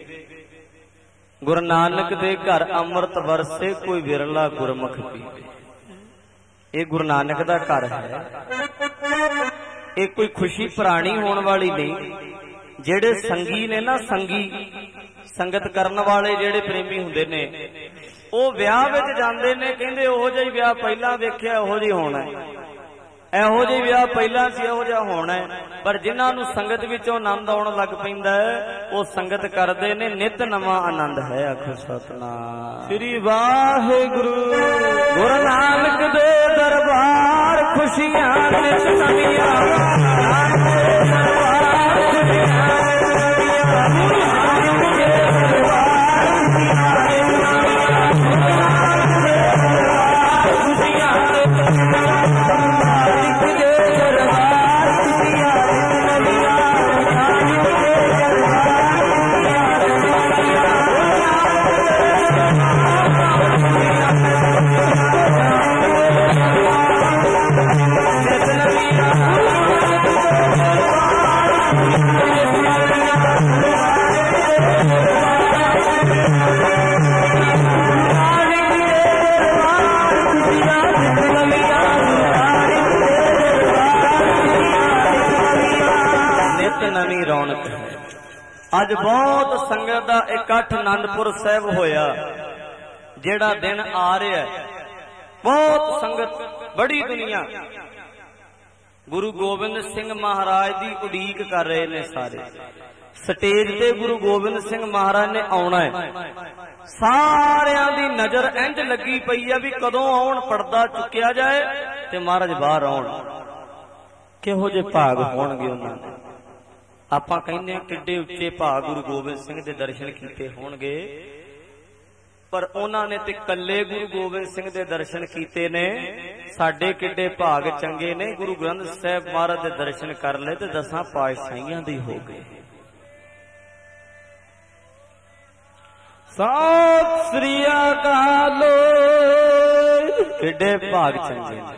गुरु नानक दे घर अमृत वरसे कोई विरला गुरमुख पीवे। ये गुरु नानक दा घर है। ये कोई खुशी पुरानी होने वाली नहीं। जेड़े संगी ने ना, संगी संगत करन वाले जेड़े प्रेमी हुंदे ने, ਉਹ ਵਿਆਹ ਵਿੱਚ ਜਾਂਦੇ ਨੇ, ਕਹਿੰਦੇ ਉਹੋ ਜਿਹਾ ਹੀ ਵਿਆਹ ਪਹਿਲਾਂ ਵੇਖਿਆ ਉਹੋ ਜਿਹਾ ਹੋਣਾ ਹੈ, ਇਹੋ ਜਿਹਾ ਵਿਆਹ ਪਹਿਲਾਂ ਸੀ ਇਹੋ ਜਿਹਾ ਹੋਣਾ ਹੈ। ਪਰ ਜਿਨ੍ਹਾਂ ਨੂੰ ਸੰਗਤ ਵਿੱਚੋਂ ਆਨੰਦ ਆਉਣ ਲੱਗ ਪੈਂਦਾ ਹੈ, ਉਹ ਸੰਗਤ ਕਰਦੇ ਨੇ ਨਿਤ ਨਵਾਂ ਆਨੰਦ ਹੈ। ਆਖੋ ਸਤਨਾਮ ਸ੍ਰੀ ਵਾਹਿਗੁਰੂ। ਗੁਰੂ ਨਾਨਕ ਦੇ ਦਰਬਾਰ ਖੁਸ਼ੀਆਂ ਨਿਤ ਨਵੀਆਂ, ਨਾਨਕ ਦੇ ਦਰਬਾਰ ਖੁਸ਼ੀਆਂ ਅੱਜ ਬਹੁਤ ਸੰਗਤ ਦਾ ਇਕੱਠ ਆਨੰਦਪੁਰ ਸਾਹਿਬ ਹੋਇਆ। ਜਿਹੜਾ ਦਿਨ ਆ ਰਿਹਾ ਬਹੁਤ ਸੰਗਤ, ਬੜੀ ਦੁਨੀਆ ਗੁਰੂ ਗੋਬਿੰਦ ਸਿੰਘ ਮਹਾਰਾਜ ਦੀ ਉਡੀਕ ਕਰ ਰਹੇ ਨੇ। ਸਾਰੇ ਸਟੇਜ ਤੇ ਗੁਰੂ ਗੋਬਿੰਦ ਸਿੰਘ ਮਹਾਰਾਜ ਨੇ ਆਉਣਾ ਹੈ। ਸਾਰਿਆਂ ਦੀ ਨਜ਼ਰ ਇੰਜ ਲੱਗੀ ਪਈ ਆ ਵੀ ਕਦੋਂ ਆਉਣ, ਪਰਦਾ ਚੁੱਕਿਆ ਜਾਏ ਤੇ ਮਹਾਰਾਜ ਬਾਹਰ ਆਉਣ। ਕਿਹੋ ਜਿਹੇ ਭਾਗ ਹੋਣਗੇ ਉਹਨਾਂ ਦੇ। ਆਪਾਂ ਕਹਿੰਦੇ ਆ ਕਿੱਡੇ ਉੱਚੇ ਭਾਗ ਗੁਰੂ ਗੋਬਿੰਦ ਸਿੰਘ ਦੇ ਦਰਸ਼ਨ ਕੀਤੇ ਹੋਣਗੇ, ਪਰ ਉਹਨਾਂ ਨੇ ਤੇ ਕੱਲੇ ਗੁਰੂ ਗੋਬਿੰਦ ਸਿੰਘ ਦੇ ਦਰਸ਼ਨ ਕੀਤੇ ਨੇ। ਸਾਡੇ ਕਿੱਡੇ ਭਾਗ ਚੰਗੇ ਨੇ, ਗੁਰੂ ਗ੍ਰੰਥ ਸਾਹਿਬ ਮਹਾਰਾਜ ਦੇ ਦਰਸ਼ਨ ਕਰ ਲਏ ਤੇ 10 ਪਾਤਸ਼ਾਹੀਆਂ ਦੇ ਹੋ ਗਏ। ਸਤਿ ਸ੍ਰੀ ਅਕਾਲ, ਕਿੱਡੇ ਭਾਗ ਚੰਗੇ ਨੇ।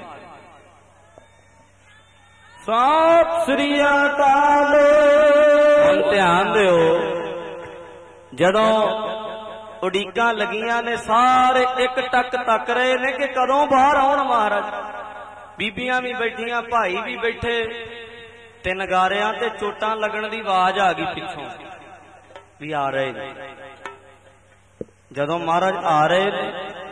ਸਤਿ ਸ੍ਰੀ ਅਕਾਲ। ਹੁਣ ਧਿਆਨ ਦਿਓ, ਜਦੋਂ ਉਡੀਕਾਂ ਲੱਗੀਆਂ ਨੇ ਸਾਰੇ ਇੱਕ ਟੱਕ ਤੱਕ ਰਹੇ ਨੇ ਕਿ ਕਦੋਂ ਬਾਹਰ ਆਉਣ ਮਹਾਰਾਜ। ਬੀਬੀਆਂ ਵੀ ਬੈਠੀਆਂ, ਭਾਈ ਵੀ ਬੈਠੇ, ਤੇ ਨਗਾਰਿਆਂ ਤੇ ਚੋਟਾਂ ਲੱਗਣ ਦੀ ਆਵਾਜ਼ ਆ ਗਈ ਪਿੱਛੋਂ ਵੀ ਆ ਰਹੇ ਨੇ। ਜਦੋਂ ਮਹਾਰਾਜ ਆ ਰਹੇ ਨੇ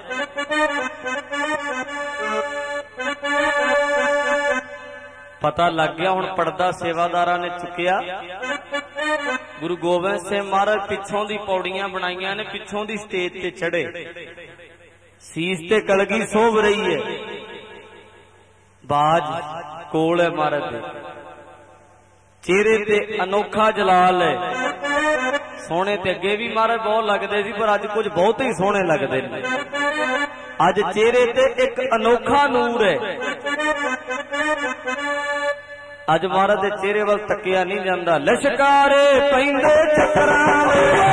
ਪਤਾ ਲੱਗ ਗਿਆ ਹੁਣ ਪਰਦਾ ਸੇਵਾਦਾਰਾਂ ਨੇ ਚੁੱਕਿਆ। ਗੁਰੂ ਗੋਬਿੰਦ ਸਿੰਘ ਮਹਾਰਾਜ ਪਿੱਛੋਂ ਦੀ ਪੌੜੀਆਂ ਬਣਾਈਆਂ ਨੇ, ਪਿੱਛੋਂ ਦੀ ਸਟੇਜ ਤੇ ਚੜੇ, ਸੀਸ ਤੇ ਕਲਗੀ ਸੋਭ ਰਹੀ ਹੈ, ਬਾਜ ਕੋਲ ਹੈ ਮਹਾਰਾਜ ਦੇ, ਚਿਹਰੇ ਤੇ ਅਨੋਖਾ ਜਲਾਲ ਹੈ। ਸੋਹਣੇ ਤੇ ਅੱਗੇ ਵੀ ਮਹਾਰਾਜ ਬਹੁਤ ਲੱਗਦੇ ਸੀ, ਪਰ ਅੱਜ ਕੁਝ ਬਹੁਤ ਹੀ ਸੋਹਣੇ ਲੱਗਦੇ ਨੇ। ਅੱਜ ਚਿਹਰੇ ਤੇ ਇੱਕ ਅਨੋਖਾ ਨੂਰ ਹੈ। ਅੱਜ ਮਹਾਰਾਜ ਦੇ ਚਿਹਰੇ ਵੱਲ ਤੱਕਿਆ ਨਹੀਂ ਜਾਂਦਾ। ਲਸ਼ਕਾਰੇ ਪੈਂਦੇ ਚੱਕਰਾਂ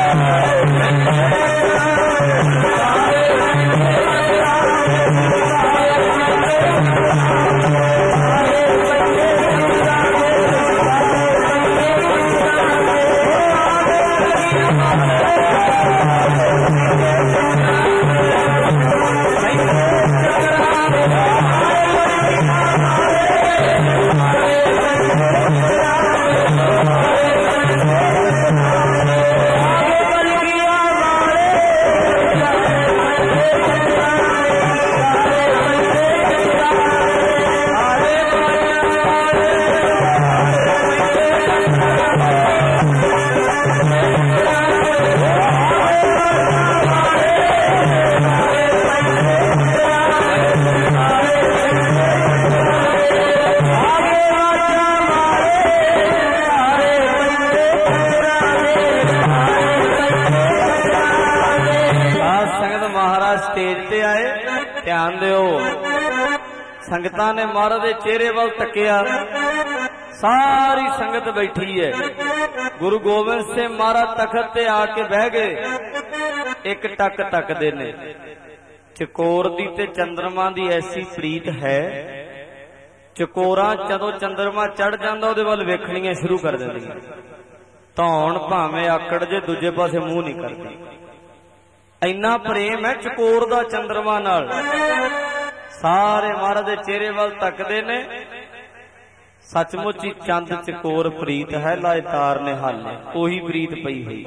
ਸੰਗਤਾਂ ਨੇ ਮਹਾਰਾਜ ਦੇ ਚਿਹਰੇ ਵੱਲ ਤੱਕਿਆ। ਸਾਰੀ ਸੰਗਤ ਬੈਠੀ ਹੈ। ਗੁਰੂ ਗੋਬਿੰਦ ਸਿੰਘ ਮਹਾਰਾਜ ਤਖਤ ਤੇ ਆ ਕੇ ਬਹਿ ਗਏ। ਇੱਕ ਟੱਕ ਤੱਕਦੇ ਨੇ। ਚਕੋਰ ਦੀ ਤੇ ਚੰਦਰਮਾ ਦੀ ਐਸੀ ਪ੍ਰੀਤ ਹੈ, ਚਕੋਰਾਂ ਜਦੋਂ ਚੰਦਰਮਾ ਚੜ ਜਾਂਦਾ ਉਹਦੇ ਵੱਲ ਵੇਖਣੀਆਂ ਸ਼ੁਰੂ ਕਰ ਦਿੰਦੀਆਂ। ਧੌਣ ਭਾਵੇਂ ਆਕੜ ਜੇ ਦੂਜੇ ਪਾਸੇ ਮੂੰਹ ਨਹੀਂ ਕਰਦੀ। ਇੰਨਾ ਪ੍ਰੇਮ ਹੈ ਚਕੋਰ ਦਾ ਚੰਦਰਮਾ ਨਾਲ। ਸਾਰੇ ਮਹਾਰਾਜ ਦੇ ਚਿਹਰੇ ਵੱਲ ਤੱਕਦੇ ਨੇ। ਸੱਚਮੁੱਚ ਹੀ ਚੰਦ ਚਕੋਰ ਪ੍ਰੀਤ ਹੈ, ਲਾਏ ਤਾਰ ਨੇ ਹਾਲੇ ਉਹੀ ਪ੍ਰੀਤ ਪਈ ਹੋਈ।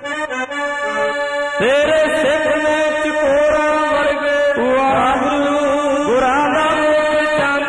ਤੇਰੇ ਸਿੱਖ ਨੇ ਚਕੋਰਾਂ ਵਰਗੇ ਵਾਹਿਗੁਰੂ ਗੁਰਾਂ ਦਾ ਚੰਦ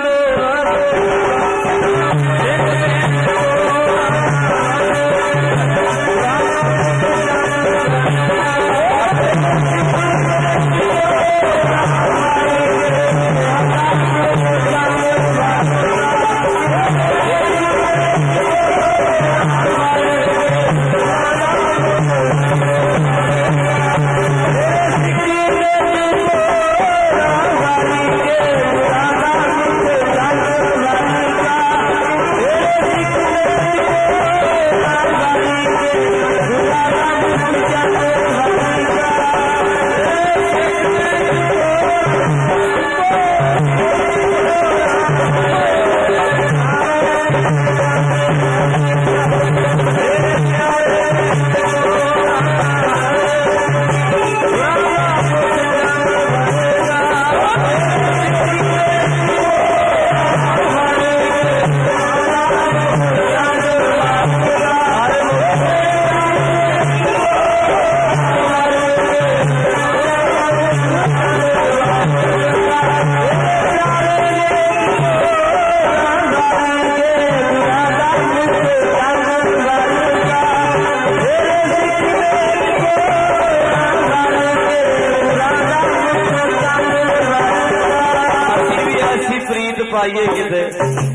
ਪਾਈਏ ਕਿਤੇ।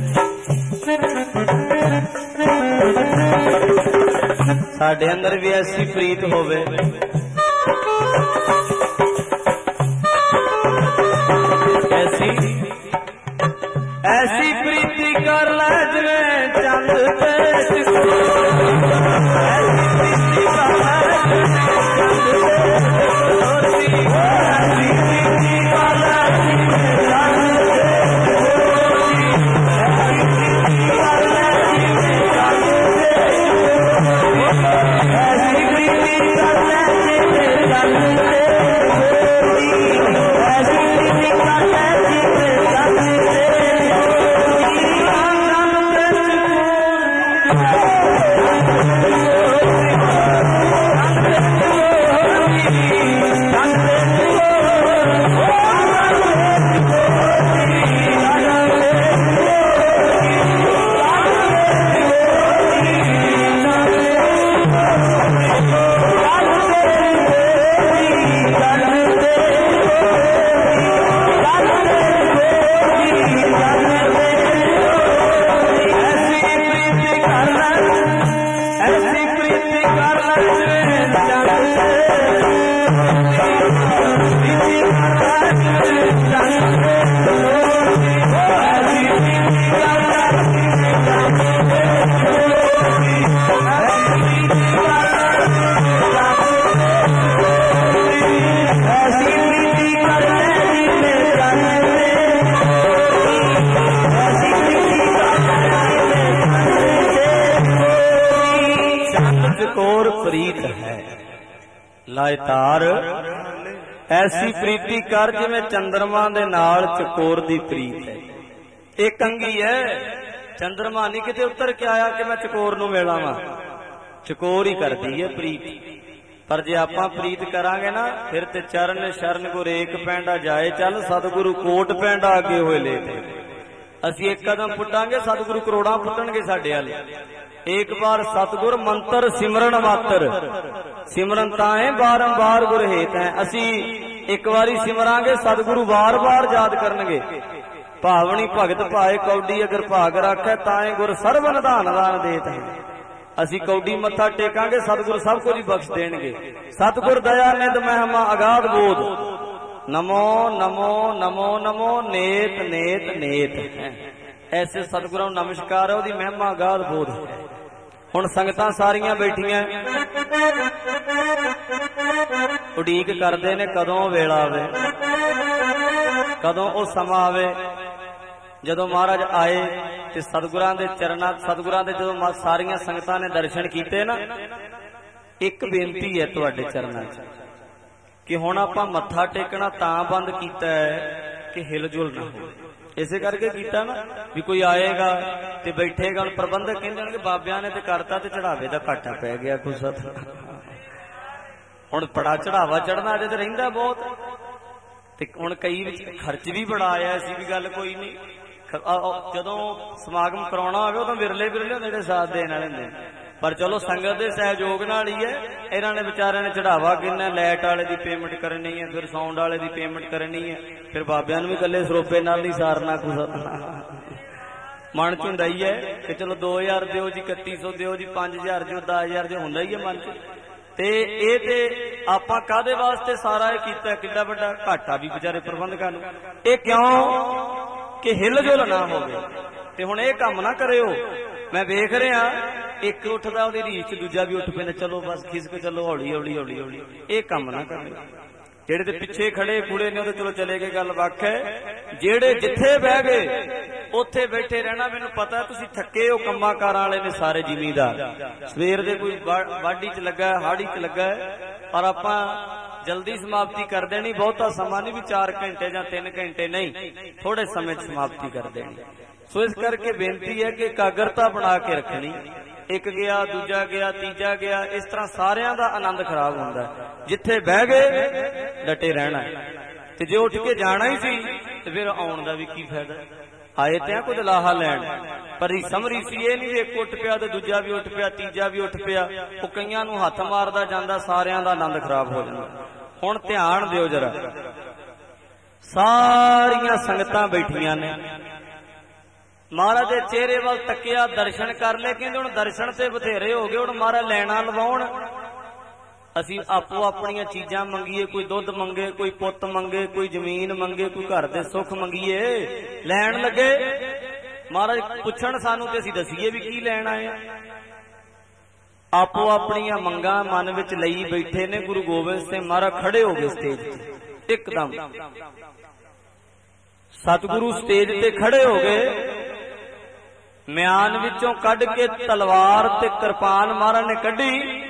ਸਾਡੇ ਅੰਦਰ ਵੀ ਐਸੀ ਪ੍ਰੀਤ ਹੋਵੇ, ऐसी प्रीति कर ले जिवें चंद ते चकोर, ऐसी प्रीति कर ले ऐसी प्रीति कर ले जिवें चंद ते ऐसी प्रीति कर ले जिवें चंद ते प्रीत है लायतार, ऐसी प्रीति कर जिवें चंद्रमा दे नाल चकोर दी प्रीत है। एक कंगी है, चंद्रमा नहीं किते उतर के आया कि मैं चकोर नूं मिला वां, चकोर ही करती है प्रीत। पर जे आपां प्रीत करांगे ना फिर ते चरण शरण गुर एक पैंडा जाए चल, सतगुरु कोट पैंडा अगे होए ले। असीं एक कदम पुटांगे सतगुरु करोड़ां पुटणगे साडे वाले। एक बार सतगुर मंत्र सिमरन मात्र, सिमरन ताए बारंबार गुर हेत है। असी एक बारी सिमरांगे सतगुरु बार बार याद करनगे। भावनी भगत पाए कौडी अगर भाग रखे ताए गुर सर्व निधान दान देत है। असी कौडी मत्था टेकांगे सतगुर सब कुछ बख्श देणगे। सतगुर दया निध महिमा अगाध बोध, नमो नमो नमो नमो नेत नेत नेत है। ऐसे सतगुरां नूं नमस्कार है, उहदी महिमा अगाध बोध है। हुण संगतां सारियां बैठियां उड़ीक करदे ने कदों वेला आवे, कदों ओ समा आवे जदों महाराज आए ते सतगुरां दे चरनां सतगुरां दे जदों सारियां संगतां ने दर्शन कीते ना, एक बेनती है तुहाडे चरनां च कि हुण आपां मत्था टेकना तां बंद कीता है कि हिलजुल ना हो। इसे करके कीता ना भी कोई आएगा ते बैठेगा, प्रबंधक कहंदे बाबियां ने ते करता ते चढ़ावे दा घाटा पै गया कुछ। हुण बड़ा चढ़ावा चढ़ना अजे ते रहिंदा बहुत, ते हुण कई विच खर्च भी बड़ा आया। ऐसी भी गल कोई नहीं, जदों समागम कराउणा होवे उदों विरले विरले हुंदे जिहड़े साथ देण वाले हुंदे, पर चलो संगत दे सहयोग नाल ही है। इन्हां ने विचारियां ने चढ़ावा किन्ना, लाइट वाले दी पेमेंट करनी है, फिर साउंड वाले दी पेमेंट करनी है, फिर बाबियां नूं भी गल्ले सरोपे नाल ही सारना कुछ मन च हुंदा ही है कि चलो 2000 दिओ जी, 3100 दिओ जी, 5000 दिओ, 10000 दिओ, हुंदा ही है मन च। ते इह ते आपां काहदे वास्ते सारा इह कीता, किड्डा वड्डा घाटा भी बेचारे प्रबंधकां नूं। इह क्यों कि हिल-जुल ना होवे ते हुण इह काम ना करिओ। मैं वेख रहा एक उठदा उहदी रीस च दूजा भी उठ पैंदा, चलो बस खिसक चलो हौली हौली हौली हौली। इह काम ना करिओ। जेड़े ते पिछे खड़े कूड़े ने चलो चले गए, गल वख है। जेड़े जिथे बह गए उत्थे बैठे रहना। मैनूं पता तुसीं थके हो, कम्मां कारां वाले ने सारे जिमीदार, सवेर दे कोई वाढी च लगा है, हाड़ी च लगा है, और आपां जल्दी समाप्ति कर देनी। बहुता समा नहीं भी 4 घंटे या 3 घंटे नहीं, थोड़े समय समाप्ति कर देनी। सो इस करके बेनती है कि एकाग्रता बना के रखनी। एक गया, दूजा गया, तीजा गया, इस तरह सारियां दा आनंद खराब होंदा है। जिथे बह गए डटे रहना है, ते जे उठ के जाना ही सी ते फिर आउण दा भी की फायदा। आए ते कुछ लाहा लैण, पर समरीसी ये नहीं एक उठ पिया ते दूजा भी उठ पिया, तीजा भी उठ पिया। वो कईयां नूं हथ मारदा जांदा, सारियां दा आनंद खराब हो जांदा। हुण ध्यान दिओ जरा, सारियां संगतां बैठियां ने, ਮਹਾਰਾਜ ਦੇ ਚਿਹਰੇ ਵੱਲ ਤੱਕਿਆ, ਦਰਸ਼ਨ ਕਰ ਲਏ। ਕਹਿੰਦੇ ਹੁਣ ਦਰਸ਼ਨ ਤੇ ਬਥੇਰੇ ਹੋ ਗਏ, ਹੁਣ ਮਹਾਰਾਜ ਲੈਣਾ ਲਵਾਉਣ। ਅਸੀਂ ਆਪੋ ਆਪਣੀਆਂ ਚੀਜ਼ਾਂ ਮੰਗੀਏ, ਕੋਈ ਦੁੱਧ ਮੰਗੇ, ਕੋਈ ਪੁੱਤ ਮੰਗੇ, ਕੋਈ ਜ਼ਮੀਨ ਮੰਗੇ, ਕੋਈ ਘਰ ਦੇ ਸੁੱਖ ਮੰਗੀਏ। ਲੈਣ ਲੱਗੇ ਮਹਾਰਾਜ ਪੁੱਛਣ ਸਾਨੂੰ ਤੇ ਅਸੀਂ ਦਸੀਏ ਵੀ ਕੀ ਲੈਣ ਆਏ। ਆਪੋ ਆਪਣੀਆਂ ਮੰਗਾਂ ਮਨ ਵਿੱਚ ਲਈ ਬੈਠੇ ਨੇ। ਗੁਰੂ ਗੋਬਿੰਦ ਸਿੰਘ ਮਹਾਰਾਜ ਖੜੇ ਹੋ ਗਏ ਸਟੇਜ ਤੇ ਇੱਕਦਮ। ਸਤਿਗੁਰੂ ਸਟੇਜ ਤੇ ਖੜੇ ਹੋ ਗਏ। ਮਿਆਨ ਵਿੱਚੋਂ ਕੱਢ ਕੇ ਤਲਵਾਰ ਤੇ ਕਿਰਪਾਨ ਮਹਾਰਾਜ ਨੇ ਕੱਢੀ।